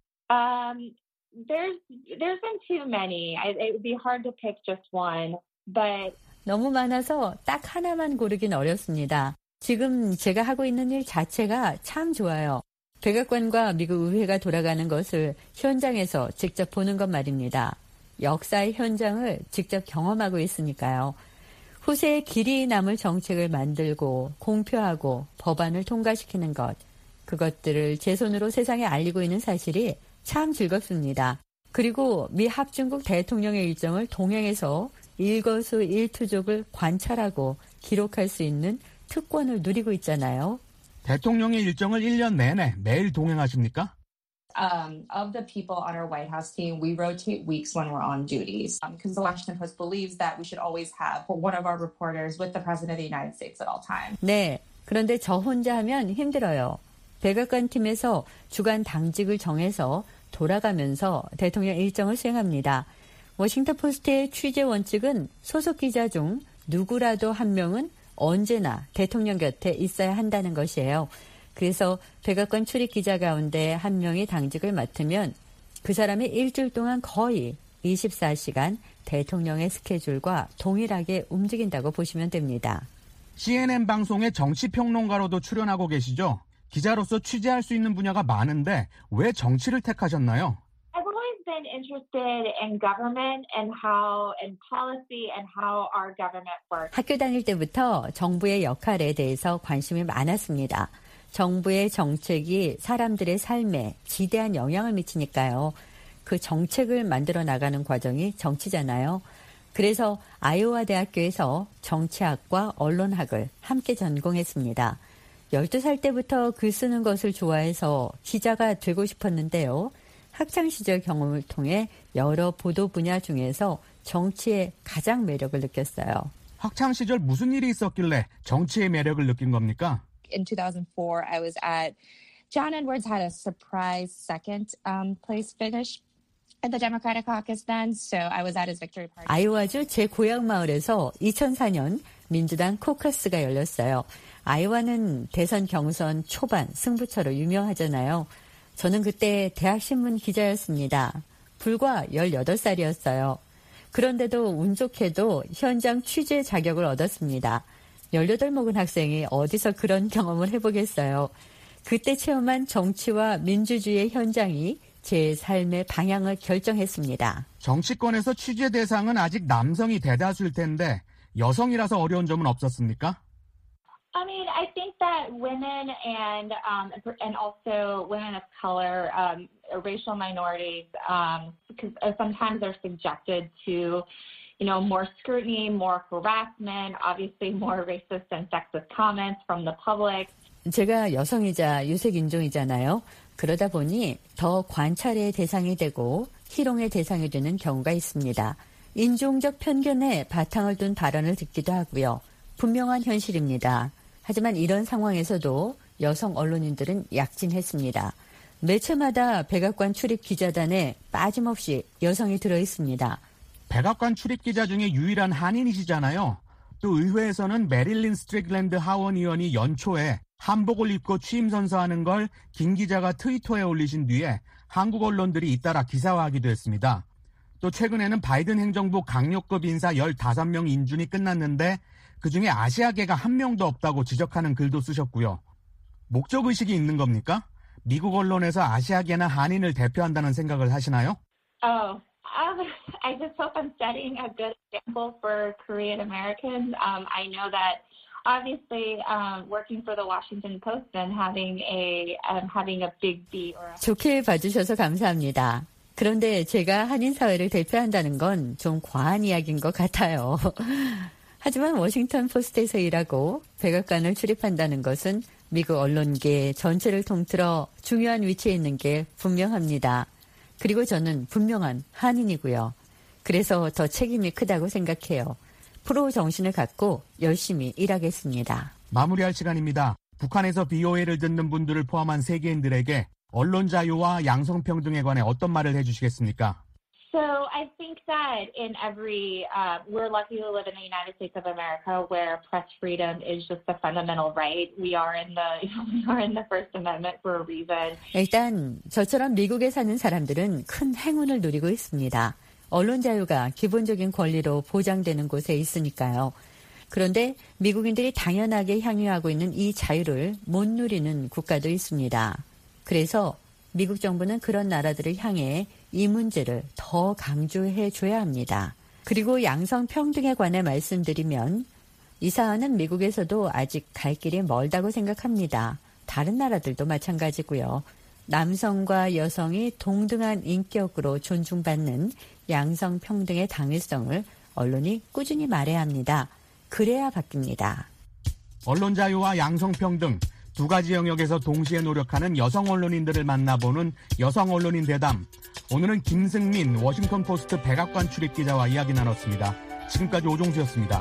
There's been too many. It would be hard to pick just one, but 너무 많아서 딱 하나만 고르긴 어렵습니다. 지금 제가 하고 있는 일 자체가 참 좋아요. 백악관과 미국 의회가 돌아가는 것을 현장에서 직접 보는 것 말입니다. 역사의 현장을 직접 경험하고 있으니까요. 후세에 길이 남을 정책을 만들고 공표하고 법안을 통과시키는 것, 그것들을 제 손으로 세상에 알리고 있는 사실이 참 즐겁습니다. 그리고 미 합중국 대통령의 일정을 동행해서 일거수일투족을 관찰하고 기록할 수 있는 특권을 누리고 있잖아요. 대통령의 일정을 1년 내내 매일 동행하십니까? Of the people on our White House team, we rotate weeks when we're on duties because the Washington Post believes that we should always have one of our reporters with the President of the United States at all times. 네, 그런데 저 혼자 하면 힘들어요. 백악관 팀에서 주간 당직을 정해서 돌아가면서 대통령 일정을 수행합니다. 워싱턴 포스트의 취재 원칙은 소속 기자 중 누구라도 한 명은 언제나 대통령 곁에 있어야 한다는 것이에요. 그래서 백악관 출입 기자 가운데 한 명이 당직을 맡으면 그 사람이 일주일 동안 거의 24시간 대통령의 스케줄과 동일하게 움직인다고 보시면 됩니다. CNN 방송의 정치평론가로도 출연하고 계시죠? 기자로서 취재할 수 있는 분야가 많은데 왜 정치를 택하셨나요? I've always been interested in government and policy and how our government works. 학교 다닐 때부터 정부의 역할에 대해서 관심이 많았습니다. 정부의 정책이 사람들의 삶에 지대한 영향을 미치니까요. 그 정책을 만들어 나가는 과정이 정치잖아요. 그래서 아이오와 대학교에서 정치학과 언론학을 함께 전공했습니다. 12살 때부터 글 쓰는 것을 좋아해서 기자가 되고 싶었는데요. 학창시절 경험을 통해 여러 보도 분야 중에서 정치의 가장 매력을 느꼈어요. 학창시절 무슨 일이 있었길래 정치의 매력을 느낀 겁니까? In 2004, I was at John Edwards had a surprise second place finish at the Democratic caucus then, so I was at his victory party. 아이오와주 제 고향 마을에서 2004년 민주당 코커스가 열렸어요. 아이오와는 대선 경선 초반 승부처로 유명하잖아요. 저는 그때 대학신문 기자였습니다. 불과 18살이었어요. 그런데도 운 좋게도 현장 취재 자격을 얻었습니다. 18 먹은 학생이 어디서 그런 경험을 해보겠어요. 그때 체험한 정치와 민주주의의 현장이 제 삶의 방향을 결정했습니다. 정치권에서 취재 대상은 아직 남성이 대다수일 텐데 여성이라서 어려운 점은 없었습니까? I mean, I think that women and also women of color, racial minorities, because sometimes they're subjected to, more scrutiny, more harassment, obviously more racist and sexist comments from the public. 제가 여성이자 유색인종이잖아요. 그러다 보니 더 관찰의 대상이 되고 희롱의 대상이 되는 경우가 있습니다. 인종적 편견에 바탕을 둔 발언을 듣기도 하고요. 분명한 현실입니다. 하지만 이런 상황에서도 여성 언론인들은 약진했습니다. 매체마다 백악관 출입 기자단에 빠짐없이 여성이 들어있습니다. 백악관 출입 기자 중에 유일한 한인이시잖아요. 또 의회에서는 메릴린 스트릭랜드 하원 의원이 연초에 한복을 입고 취임 선서하는 걸 김 기자가 트위터에 올리신 뒤에 한국 언론들이 잇따라 기사화하기도 했습니다. 또 최근에는 바이든 행정부 강력급 인사 15명 인준이 끝났는데 그중에 아시아계가 한 명도 없다고 지적하는 글도 쓰셨고요. 목적의식이 있는 겁니까? 미국 언론에서 아시아계나 한인을 대표한다는 생각을 하시나요? I just hope I'm setting a good example for Korean Americans. I know that obviously working for the Washington Post and having a big B or 좋게 봐주셔서 감사합니다. 그런데 제가 한인 사회를 대표한다는 건 좀 과한 이야기인 것 같아요. 하지만 워싱턴 포스트에서 일하고 백악관을 출입한다는 것은 미국 언론계 전체를 통틀어 중요한 위치에 있는 게 분명합니다. 그리고 저는 분명한 한인이고요. 그래서 더 책임이 크다고 생각해요. 프로 정신을 갖고 열심히 일하겠습니다. 마무리할 시간입니다. 북한에서 BOA를 듣는 분들을 포함한 세계인들에게 언론 자유와 양성평등에 관해 어떤 말을 해주시겠습니까? So I think that in we're lucky to live in the United States of America where press freedom is just a fundamental right. We are in the First Amendment for a reason. 일단 저처럼 미국에 사는 사람들은 큰 행운을 누리고 있습니다. 언론 자유가 기본적인 권리로 보장되는 곳에 있으니까요. 그런데 미국인들이 당연하게 향유하고 있는 이 자유를 못 누리는 국가도 있습니다. 그래서 미국 정부는 그런 나라들을 향해 이 문제를 더 강조해 줘야 합니다. 그리고 양성평등에 관해 말씀드리면 이 사안은 미국에서도 아직 갈 길이 멀다고 생각합니다. 다른 나라들도 마찬가지고요. 남성과 여성이 동등한 인격으로 존중받는 양성평등의 당위성을 언론이 꾸준히 말해야 합니다. 그래야 바뀝니다. 언론 자유와 양성평등 두 가지 영역에서 동시에 노력하는 여성 언론인들을 만나보는 여성 언론인 대담. 오늘은 김승민 워싱턴 포스트 백악관 출입 기자와 이야기 나눴습니다. 지금까지 오종수였습니다.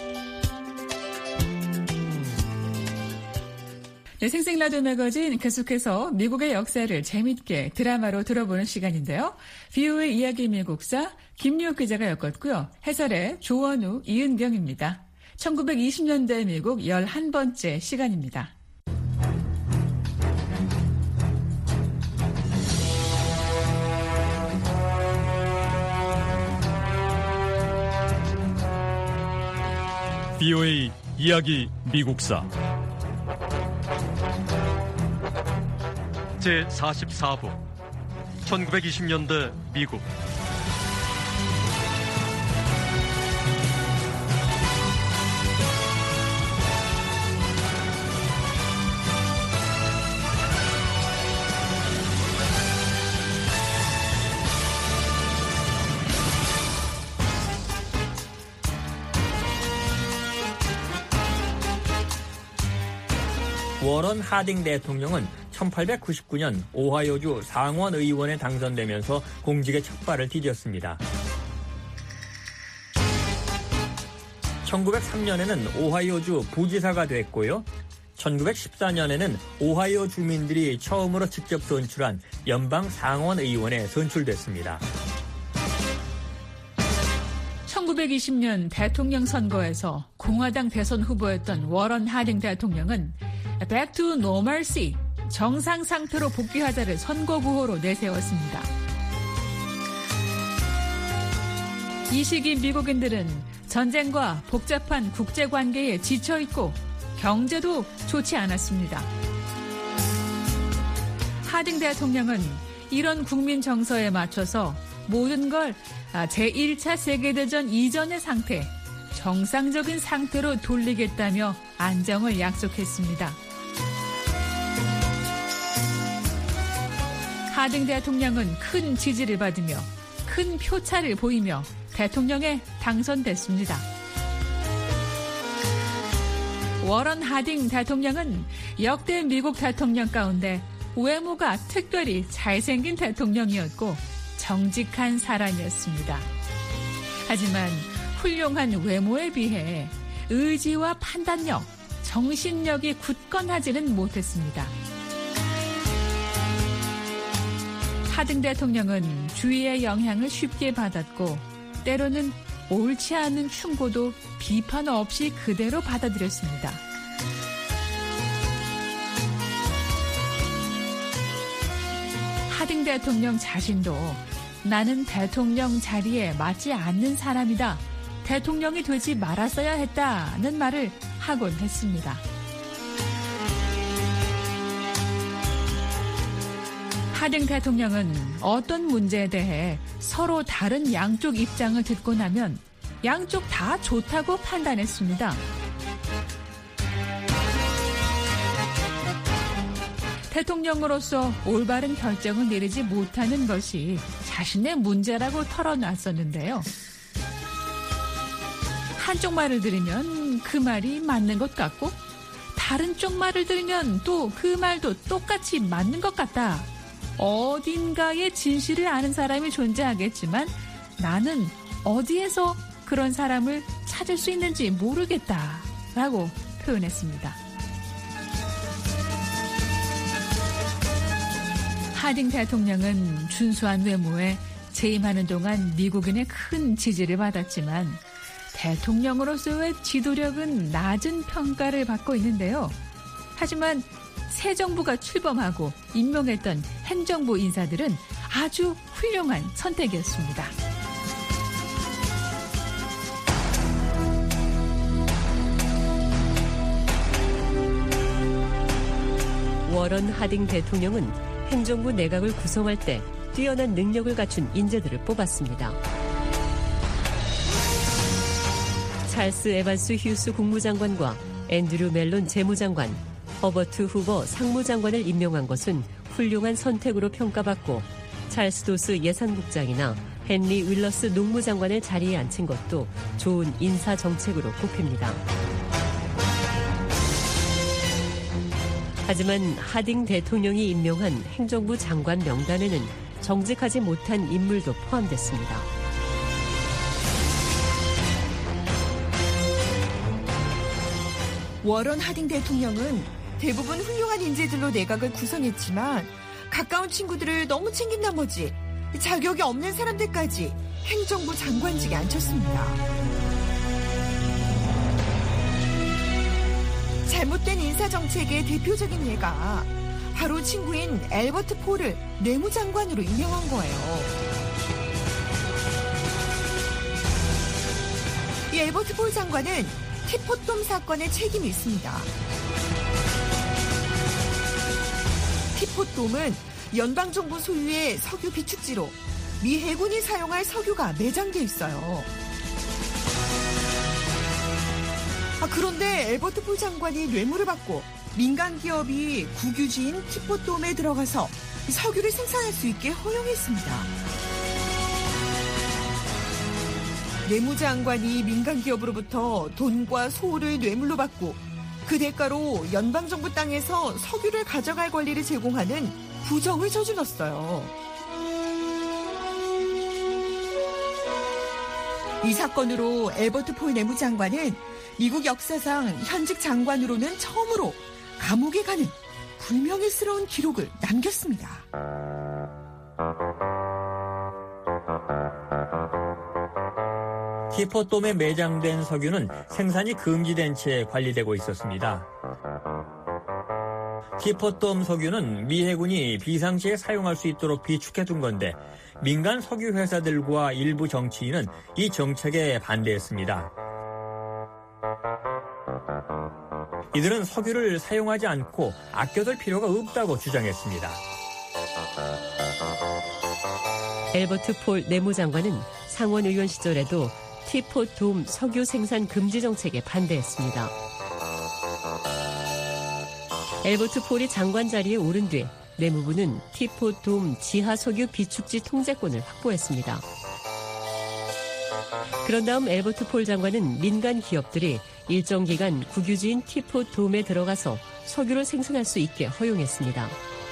네, 생생 라디오 매거진 계속해서 미국의 역사를 재밌게 드라마로 들어보는 시간인데요. VOA 이야기 미국사 김유옥 기자가 엮었고요. 해설의 조원우, 이은경입니다. 1920년대 미국 11번째 시간입니다. VOA 이야기 미국사 제44부 1920년대 미국. 워런 하딩 대통령은 1899년 오하이오주 상원 의원에 당선되면서 공직의 첫 발을 디뎠습니다. 1903년에는 오하이오주 부지사가 됐고요. 1914년에는 오하이오 주민들이 처음으로 직접 선출한 연방 상원 의원에 선출됐습니다. 1920년 대통령 선거에서 공화당 대선 후보였던 워런 하딩 대통령은 Back to Normalcy, 정상 상태로 복귀하자를 선거 구호로 내세웠습니다. 이 시기 미국인들은 전쟁과 복잡한 국제관계에 지쳐있고 경제도 좋지 않았습니다. 하딩 대통령은 이런 국민 정서에 맞춰서 모든 걸 제1차 세계대전 이전의 상태, 정상적인 상태로 돌리겠다며 안정을 약속했습니다. 하딩 대통령은 큰 지지를 받으며 큰 표차를 보이며 대통령에 당선됐습니다. 워런 하딩 대통령은 역대 미국 대통령 가운데 외모가 특별히 잘생긴 대통령이었고 정직한 사람이었습니다. 하지만 훌륭한 외모에 비해 의지와 판단력, 정신력이 굳건하지는 못했습니다. 하딩 대통령은 주위의 영향을 쉽게 받았고 때로는 옳지 않은 충고도 비판 없이 그대로 받아들였습니다. 하딩 대통령 자신도 나는 대통령 자리에 맞지 않는 사람이다. 대통령이 되지 말았어야 했다는 말을 하곤 했습니다. 하딩 대통령은 어떤 문제에 대해 서로 다른 양쪽 입장을 듣고 나면 양쪽 다 좋다고 판단했습니다. 대통령으로서 올바른 결정을 내리지 못하는 것이 자신의 문제라고 털어놨었는데요. 한쪽 말을 들으면 그 말이 맞는 것 같고 다른 쪽 말을 들으면 또 그 말도 똑같이 맞는 것 같다. 어딘가에 진실을 아는 사람이 존재하겠지만 나는 어디에서 그런 사람을 찾을 수 있는지 모르겠다라고 표현했습니다. 하딩 대통령은 준수한 외모에 재임하는 동안 미국인의 큰 지지를 받았지만 대통령으로서의 지도력은 낮은 평가를 받고 있는데요. 하지만 새 정부가 출범하고 임명했던 행정부 인사들은 아주 훌륭한 선택이었습니다. 워런 하딩 대통령은 행정부 내각을 구성할 때 뛰어난 능력을 갖춘 인재들을 뽑았습니다. 찰스 에반스 휴스 국무장관과 앤드류 멜론 재무장관, 허버트 후버 상무장관을 임명한 것은 훌륭한 선택으로 평가받고 찰스 도스 예산국장이나 헨리 윌러스 농무장관을 자리에 앉힌 것도 좋은 인사정책으로 꼽힙니다. 하지만 하딩 대통령이 임명한 행정부 장관 명단에는 정직하지 못한 인물도 포함됐습니다. 워런 하딩 대통령은 대부분 훌륭한 인재들로 내각을 구성했지만 가까운 친구들을 너무 챙긴 나머지 자격이 없는 사람들까지 행정부 장관직에 앉혔습니다. 잘못된 인사정책의 대표적인 예가 바로 친구인 엘버트 폴을 내무장관으로 임명한 거예요. 이 엘버트 폴 장관은 티포돔 사건에 책임이 있습니다. 티포돔은 연방정부 소유의 석유 비축지로 미 해군이 사용할 석유가 매장돼 있어요. 그런데 엘버트 폴 장관이 뇌물을 받고 민간 기업이 국유지인 티포돔에 들어가서 석유를 생산할 수 있게 허용했습니다. 내무장관이 민간 기업으로부터 돈과 소를 뇌물로 받고 그 대가로 연방정부 땅에서 석유를 가져갈 권리를 제공하는 부정을 저질렀어요. 이 사건으로 엘버트 폴 내무장관은 미국 역사상 현직 장관으로는 처음으로 감옥에 가는 불명예스러운 기록을 남겼습니다. 티포돔에 매장된 석유는 생산이 금지된 채 관리되고 있었습니다. 티포돔 석유는 미 해군이 비상시에 사용할 수 있도록 비축해둔 건데 민간 석유 회사들과 일부 정치인은 이 정책에 반대했습니다. 이들은 석유를 사용하지 않고 아껴둘 필요가 없다고 주장했습니다. 엘버트 폴 내무장관은 상원 의원 시절에도 티포돔 석유 생산 금지 정책에 반대했습니다. 엘버트 폴이 장관 자리에 오른 뒤 내무부는 티포돔 지하 석유 비축지 통제권을 확보했습니다. 그런 다음 엘버트 폴 장관은 민간 기업들이 일정 기간 국유지인 티포돔에 들어가서 석유를 생산할 수 있게 허용했습니다.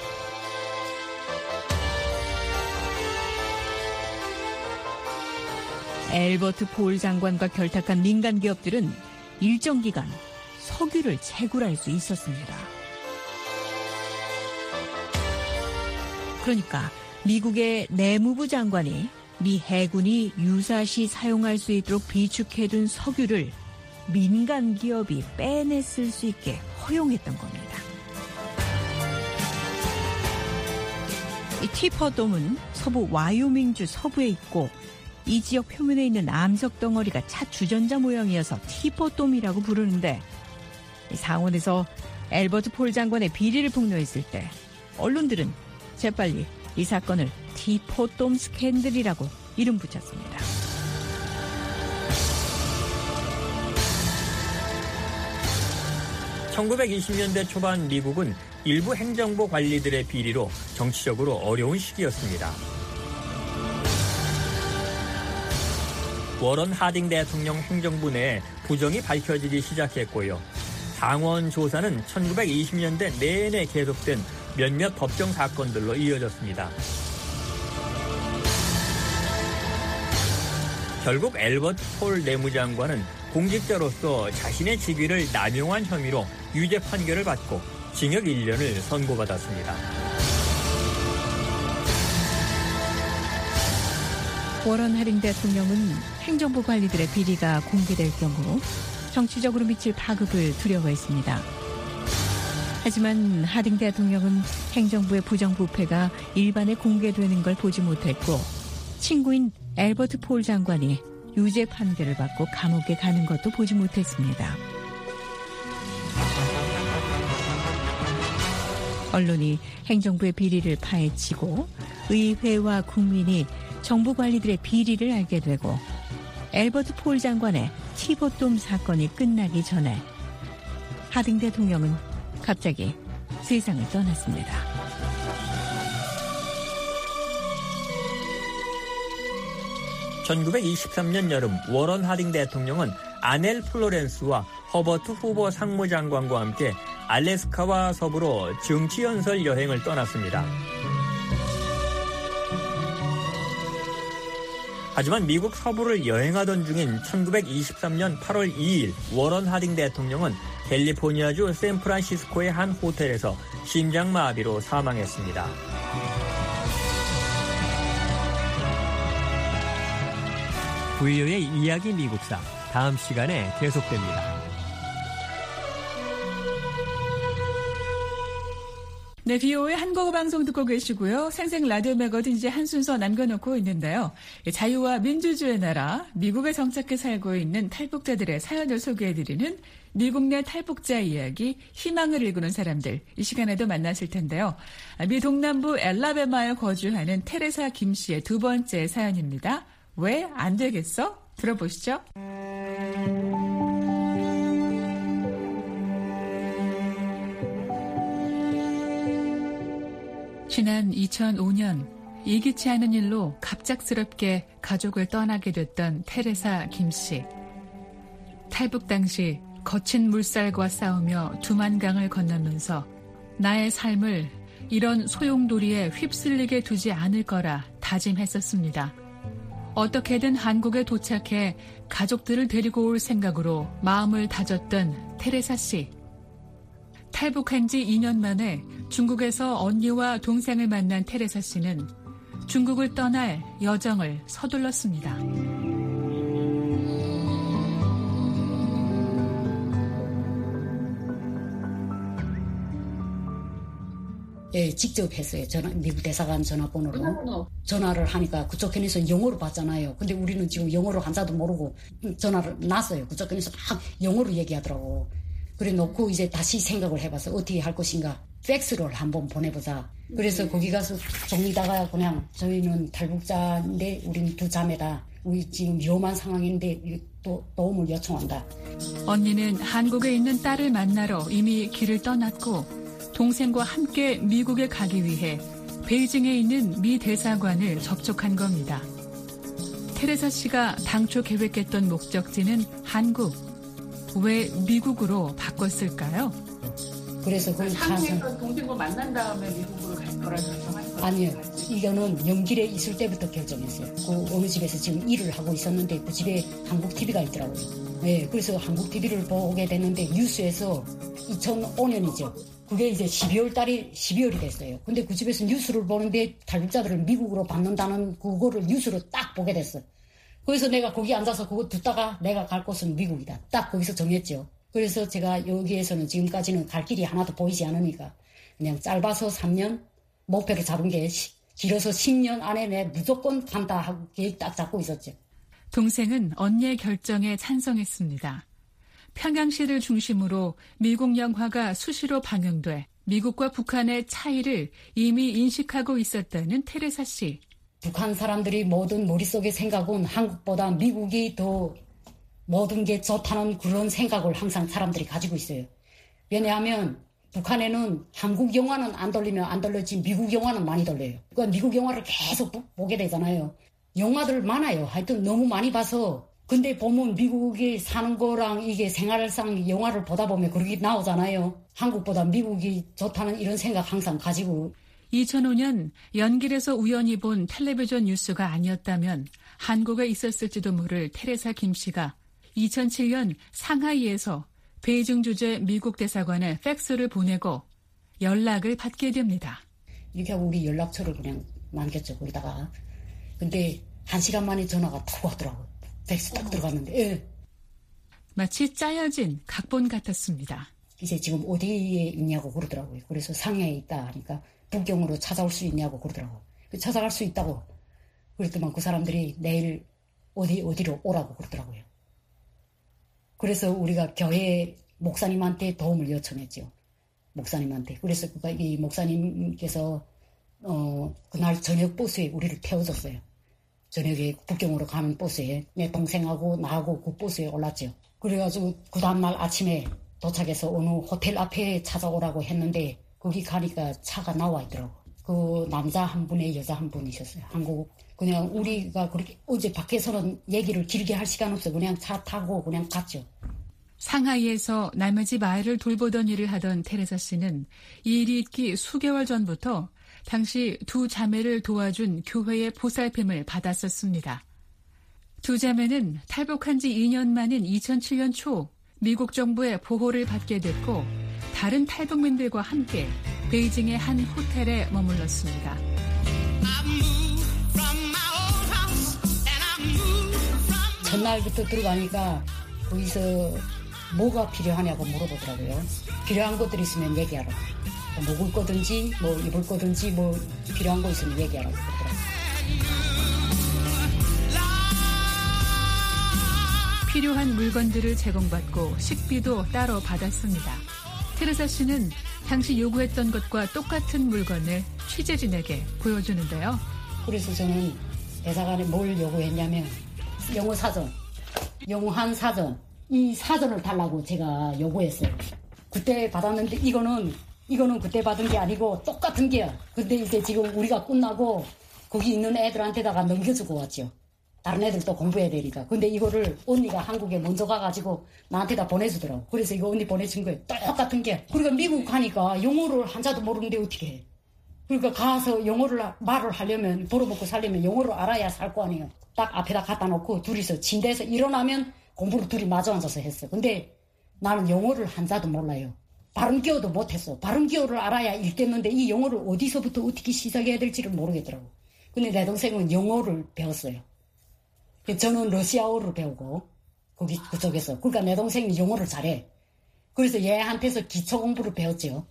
엘버트 폴 장관과 결탁한 민간 기업들은 일정 기간 석유를 채굴할 수 있었습니다. 그러니까 미국의 내무부 장관이 미 해군이 유사시 사용할 수 있도록 비축해둔 석유를 민간 기업이 빼냈을 수 있게 허용했던 겁니다. 이 티포돔은 서부 와이오밍주 서부에 있고 이 지역 표면에 있는 암석 덩어리가 차 주전자 모양이어서 티포돔이라고 부르는데 상원에서 엘버트 폴 장관의 비리를 폭로했을 때 언론들은 재빨리 이 사건을 티포돔 스캔들이라고 이름 붙였습니다. (1920년대) 초반 미국은 일부 행정부 관리들의 비리로 정치적으로 어려운 시기였습니다. 워런 하딩 대통령 행정부 내에 부정이 밝혀지기 시작했고요. 상원 조사는 1920년대 내내 계속된 몇몇 법정 사건들로 이어졌습니다. 결국 엘버트 폴 내무장관은 공직자로서 자신의 직위를 남용한 혐의로 유죄 판결을 받고 징역 1년을 선고받았습니다. 워런 하딩 대통령은 행정부 관리들의 비리가 공개될 경우 정치적으로 미칠 파급을 두려워했습니다. 하지만 하딩 대통령은 행정부의 부정부패가 일반에 공개되는 걸 보지 못했고 친구인 엘버트 폴 장관이 유죄 판결을 받고 감옥에 가는 것도 보지 못했습니다. 언론이 행정부의 비리를 파헤치고 의회와 국민이 정부 관리들의 비리를 알게 되고 엘버트 폴 장관의 티포돔 사건이 끝나기 전에 하딩 대통령은 갑자기 세상을 떠났습니다. (1923년) 여름 워런 하딩 대통령은 아넬 플로렌스와 허버트 후보 상무장관과 함께 알래스카와 서부로 정치연설 여행을 떠났습니다. 하지만 미국 서부를 여행하던 중인 1923년 8월 2일 워런 하딩 대통령은 캘리포니아주 샌프란시스코의 한 호텔에서 심장마비로 사망했습니다. VOA의 이야기 미국사 다음 시간에 계속됩니다. 네, VOA 한국어 방송 듣고 계시고요. 생생 라디오 매거진 이제 한 순서 남겨놓고 있는데요. 자유와 민주주의 나라, 미국에 정착해 살고 있는 탈북자들의 사연을 소개해드리는 미국 내 탈북자 이야기, 희망을 일구는 사람들, 이 시간에도 만나실 텐데요. 미 동남부 엘라베마에 거주하는 테레사 김 씨의 두 번째 사연입니다. 왜 안 되겠어? 들어보시죠. 지난 2005년 예기치 않은 일로 갑작스럽게 가족을 떠나게 됐던 테레사 김 씨. 탈북 당시 거친 물살과 싸우며 두만강을 건너면서 나의 삶을 이런 소용돌이에 휩쓸리게 두지 않을 거라 다짐했었습니다. 어떻게든 한국에 도착해 가족들을 데리고 올 생각으로 마음을 다졌던 테레사 씨. 탈북한 지 2년 만에 중국에서 언니와 동생을 만난 테레사 씨는 중국을 떠날 여정을 서둘렀습니다. 예, 직접 했어요. 미국 대사관 전화번호로. 전화를 하니까 그쪽 편에서 영어로 받잖아요. 근데 우리는 지금 영어로 한자도 모르고 전화를 놨어요. 그쪽 편에서 막 영어로 얘기하더라고. 그래 놓고 이제 다시 생각을 해봐서 어떻게 할 것인가. 팩스를 한번 보내보자. 그래서 거기 가서 종이다가 그냥 저희는 탈북자인데 우리는 두 자매다. 우리 지금 위험한 상황인데 또 도움을 요청한다. 언니는 한국에 있는 딸을 만나러 이미 길을 떠났고 동생과 함께 미국에 가기 위해 베이징에 있는 미 대사관을 접촉한 겁니다. 테레사 씨가 당초 계획했던 목적지는 한국. 왜 미국으로 바꿨을까요? 그래서 그 상해에서 동생과 만난 다음에 미국으로 갈 거라 결정한 거예요? 아니요. 이거는 연길에 있을 때부터 결정했어요. 그 어느 집에서 지금 일을 하고 있었는데 그 집에 한국 TV가 있더라고요. 네, 그래서 한국 TV를 보게 됐는데 뉴스에서 2005년이죠. 그게 이제 12월이 됐어요. 근데 그 집에서 뉴스를 보는데 탈북자들을 미국으로 받는다는 그거를 뉴스로 딱 보게 됐어요. 그래서 내가 거기 앉아서 그거 듣다가 내가 갈 곳은 미국이다. 딱 거기서 정했죠. 그래서 제가 여기에서는 지금까지는 갈 길이 하나도 보이지 않으니까 그냥 짧아서 3년 목표를 잡은 게 길어서 10년 안에 내 무조건 간다 하고 계획 딱 잡고 있었죠. 동생은 언니의 결정에 찬성했습니다. 평양시를 중심으로 미국 영화가 수시로 방영돼 미국과 북한의 차이를 이미 인식하고 있었다는 테레사 씨. 북한 사람들이 모든 머릿속의 생각은 한국보다 미국이 더 모든 게 좋다는 그런 생각을 항상 사람들이 가지고 있어요. 왜냐하면 북한에는 한국 영화는 안 돌리면 안 돌렸지 미국 영화는 많이 돌려요. 그러니까 미국 영화를 계속 보게 되잖아요. 영화들 많아요. 하여튼 너무 많이 봐서. 근데 보면 미국에 사는 거랑 이게 생활상 영화를 보다 보면 그렇게 나오잖아요. 한국보다 미국이 좋다는 이런 생각 항상 가지고. 2005년 연길에서 우연히 본 텔레비전 뉴스가 아니었다면 한국에 있었을지도 모를 테레사 김 씨가 2007년 상하이에서 베이징 주재 미국 대사관에 팩스를 보내고 연락을 받게 됩니다. 이렇게 하고 우리 연락처를 그냥 남겼죠, 거기다가. 근데 1시간 만에 전화가 딱 왔더라고요. 팩스 딱 들어갔는데. 예. 마치 짜여진 각본 같았습니다. 이제 지금 어디에 있냐고 그러더라고요. 그래서 상해에 있다 하니까 북경으로 찾아올 수 있냐고 그러더라고요. 찾아갈 수 있다고. 그랬더만 그 사람들이 내일 어디로 오라고 그러더라고요. 그래서 우리가 교회 목사님한테 도움을 요청했죠. 목사님한테. 그래서 이 목사님께서 그날 저녁 버스에 우리를 태워줬어요. 저녁에 북경으로 가는 버스에 내 동생하고 나하고 그 버스에 올랐죠. 그래가지고 그 다음날 아침에 도착해서 어느 호텔 앞에 찾아오라고 했는데 거기 가니까 차가 나와 있더라고. 그 남자 한 분에 여자 한 분이셨어요. 한국. 그냥 우리가 그렇게 어제 밖에서는 얘기를 길게 할 시간 없어요. 그냥 차 타고 그냥 갔죠. 상하이에서 남의 집 아이를 돌보던 일을 하던 테레사 씨는 이 일이 있기 수개월 전부터 당시 두 자매를 도와준 교회의 보살핌을 받았었습니다. 두 자매는 탈북한 지 2년 만인 2007년 초 미국 정부의 보호를 받게 됐고 다른 탈북민들과 함께 베이징의 한 호텔에 머물렀습니다. 첫날부터 들어가니까 거기서 뭐가 필요하냐고 물어보더라고요. 필요한 것들이 있으면 얘기하라고. 먹을 거든지 뭐 입을 거든지 뭐 필요한 거 있으면 얘기하라고 그러더라고요. 필요한 물건들을 제공받고 식비도 따로 받았습니다. 테레사 씨는 당시 요구했던 것과 똑같은 물건을 취재진에게 보여주는데요. 그래서 저는 대사관에 뭘 요구했냐면 영어 사전, 영한 사전, 이 사전을 달라고 제가 요구했어요. 그때 받았는데 이거는 그때 받은 게 아니고 똑같은 게야. 근데 이제 지금 우리가 끝나고 거기 있는 애들한테다가 넘겨주고 왔죠. 다른 애들도 공부해야 되니까. 근데 이거를 언니가 한국에 먼저 가가지고 나한테다 보내주더라고. 그래서 이거 언니 보내준 거예요. 똑같은 게. 그러니까 미국 가니까 영어를 한자도 모르는데 어떻게 해. 그러니까 가서 영어를 말을 하려면 벌어먹고 살려면 영어를 알아야 살 거 아니에요. 딱 앞에다 갖다 놓고 둘이서 침대에서 일어나면 공부를 둘이 마주 앉아서 했어. 근데 나는 영어를 한자도 몰라요. 발음 기어도 못했어. 발음 기어를 알아야 읽겠는데 이 영어를 어디서부터 어떻게 시작해야 될지를 모르겠더라고. 근데 내 동생은 영어를 배웠어요. 저는 러시아어를 배우고 거기 그쪽에서. 그러니까 내 동생이 영어를 잘해. 그래서 얘한테서 기초 공부를 배웠죠.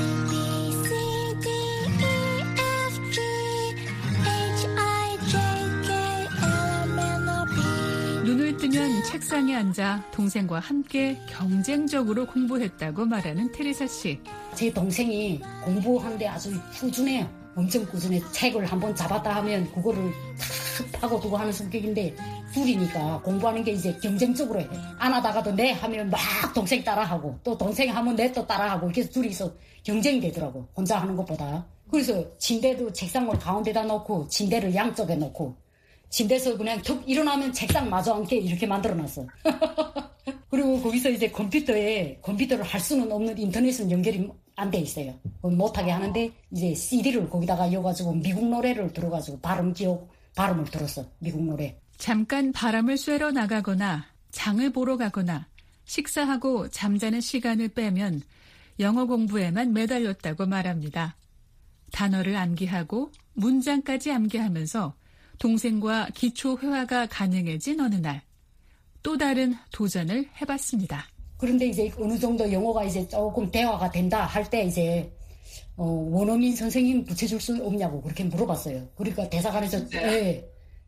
눈을 뜨면 책상에 앉아 동생과 함께 경쟁적으로 공부했다고 말하는 테레사 씨. 제 동생이 공부하는데 아주 꾸준해요. 엄청 꾸준해. 책을 한번 잡았다 하면 그거를 탁 파고두고 하는 성격인데 둘이니까 공부하는 게 이제 경쟁적으로 해. 안 하다가도 내 하면 막 동생 따라하고 또 동생 하면 내 또 따라하고 이렇게 둘이서 경쟁이 되더라고. 혼자 하는 것보다. 그래서 침대도 책상을 가운데다 놓고 침대를 양쪽에 놓고 침대에서 그냥 툭 일어나면 책상 마주 앉게 이렇게 만들어놨어. 그리고 거기서 이제 컴퓨터를 할 수는 없는 인터넷은 연결이 안 돼 있어요. 못하게 하는데 이제 CD를 거기다가 이어가지고 미국 노래를 들어가지고 발음을 들었어. 미국 노래. 잠깐 바람을 쐬러 나가거나 장을 보러 가거나 식사하고 잠자는 시간을 빼면 영어 공부에만 매달렸다고 말합니다. 단어를 암기하고 문장까지 암기하면서 동생과 기초 회화가 가능해진 어느 날 또 다른 도전을 해봤습니다. 그런데 이제 어느 정도 영어가 이제 조금 대화가 된다 할 때 이제 원어민 선생님 붙여줄 수 없냐고 그렇게 물어봤어요. 그러니까 대사관에서 네.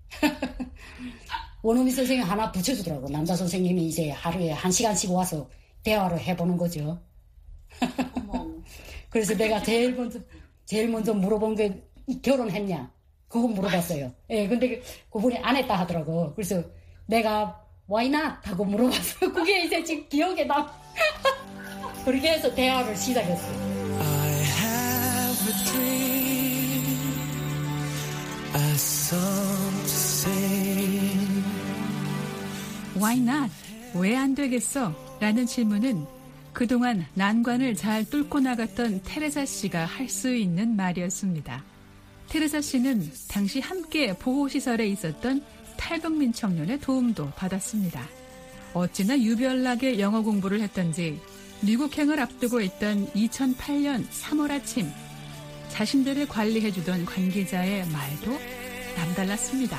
원어민 선생님 하나 붙여주더라고. 남자 선생님이 이제 하루에 1시간씩 와서 대화를 해보는 거죠. 그래서 내가 제일 먼저 물어본 게 결혼했냐? 그거 물어봤어요. 예, 근데 그분이 안 했다 하더라고. 그래서 내가 why not? 하고 물어봤어요. 그게 이제 지금 기억에 그렇게 해서 대화를 시작했어요. I have a dream, a song to sing. Why not? 왜 안 되겠어? 라는 질문은 그동안 난관을 잘 뚫고 나갔던 테레사 씨가 할 수 있는 말이었습니다. 테레사 씨는 당시 함께 보호시설에 있었던 탈북민 청년의 도움도 받았습니다. 어찌나 유별나게 영어 공부를 했던지 미국행을 앞두고 있던 2008년 3월 아침 자신들을 관리해주던 관계자의 말도 남달랐습니다.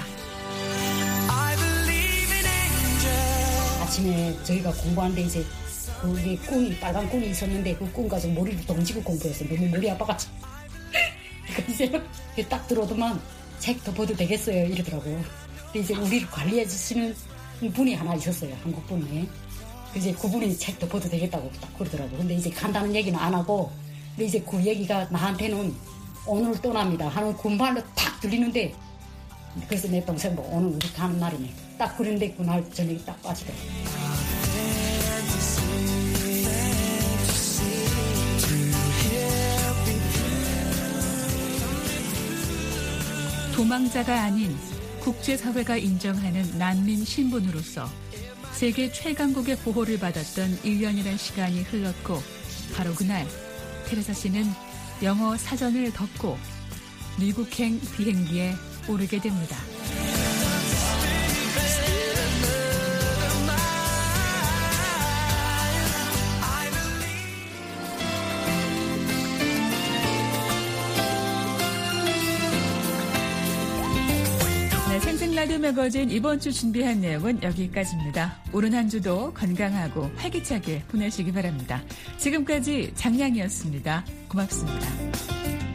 아침에 저희가 공부하는데 이제 거기 꾼이 빨간 꾼이 있었는데 그 꾼 가지고 머리를 던지고 공부했어요. 너무 머리 아파가지고. 이제 딱 들어오더만 책 덮어도 되겠어요 이러더라고. 근데 이제 우리를 관리해 주시는 분이 하나 있었어요. 한국 분이. 이제 그분이 책 덮어도 되겠다고 딱 그러더라고. 근데 이제 간다는 얘기는 안 하고, 근데 이제 그 얘기가 나한테는 오늘 떠납니다 하는 군말로 탁 들리는데, 그래서 내 동생 뭐 오늘 우리 가는 날이네. 딱 그런데 그날 저녁에 딱 빠지더라고. 도망자가 아닌 국제사회가 인정하는 난민 신분으로서 세계 최강국의 보호를 받았던 1년이란 시간이 흘렀고 바로 그날 테레사 씨는 영어 사전을 덮고 미국행 비행기에 오르게 됩니다. 생생 라디오 매거진 이번 주 준비한 내용은 여기까지입니다. 오는 한 주도 건강하고 활기차게 보내시기 바랍니다. 지금까지 장량이었습니다. 고맙습니다.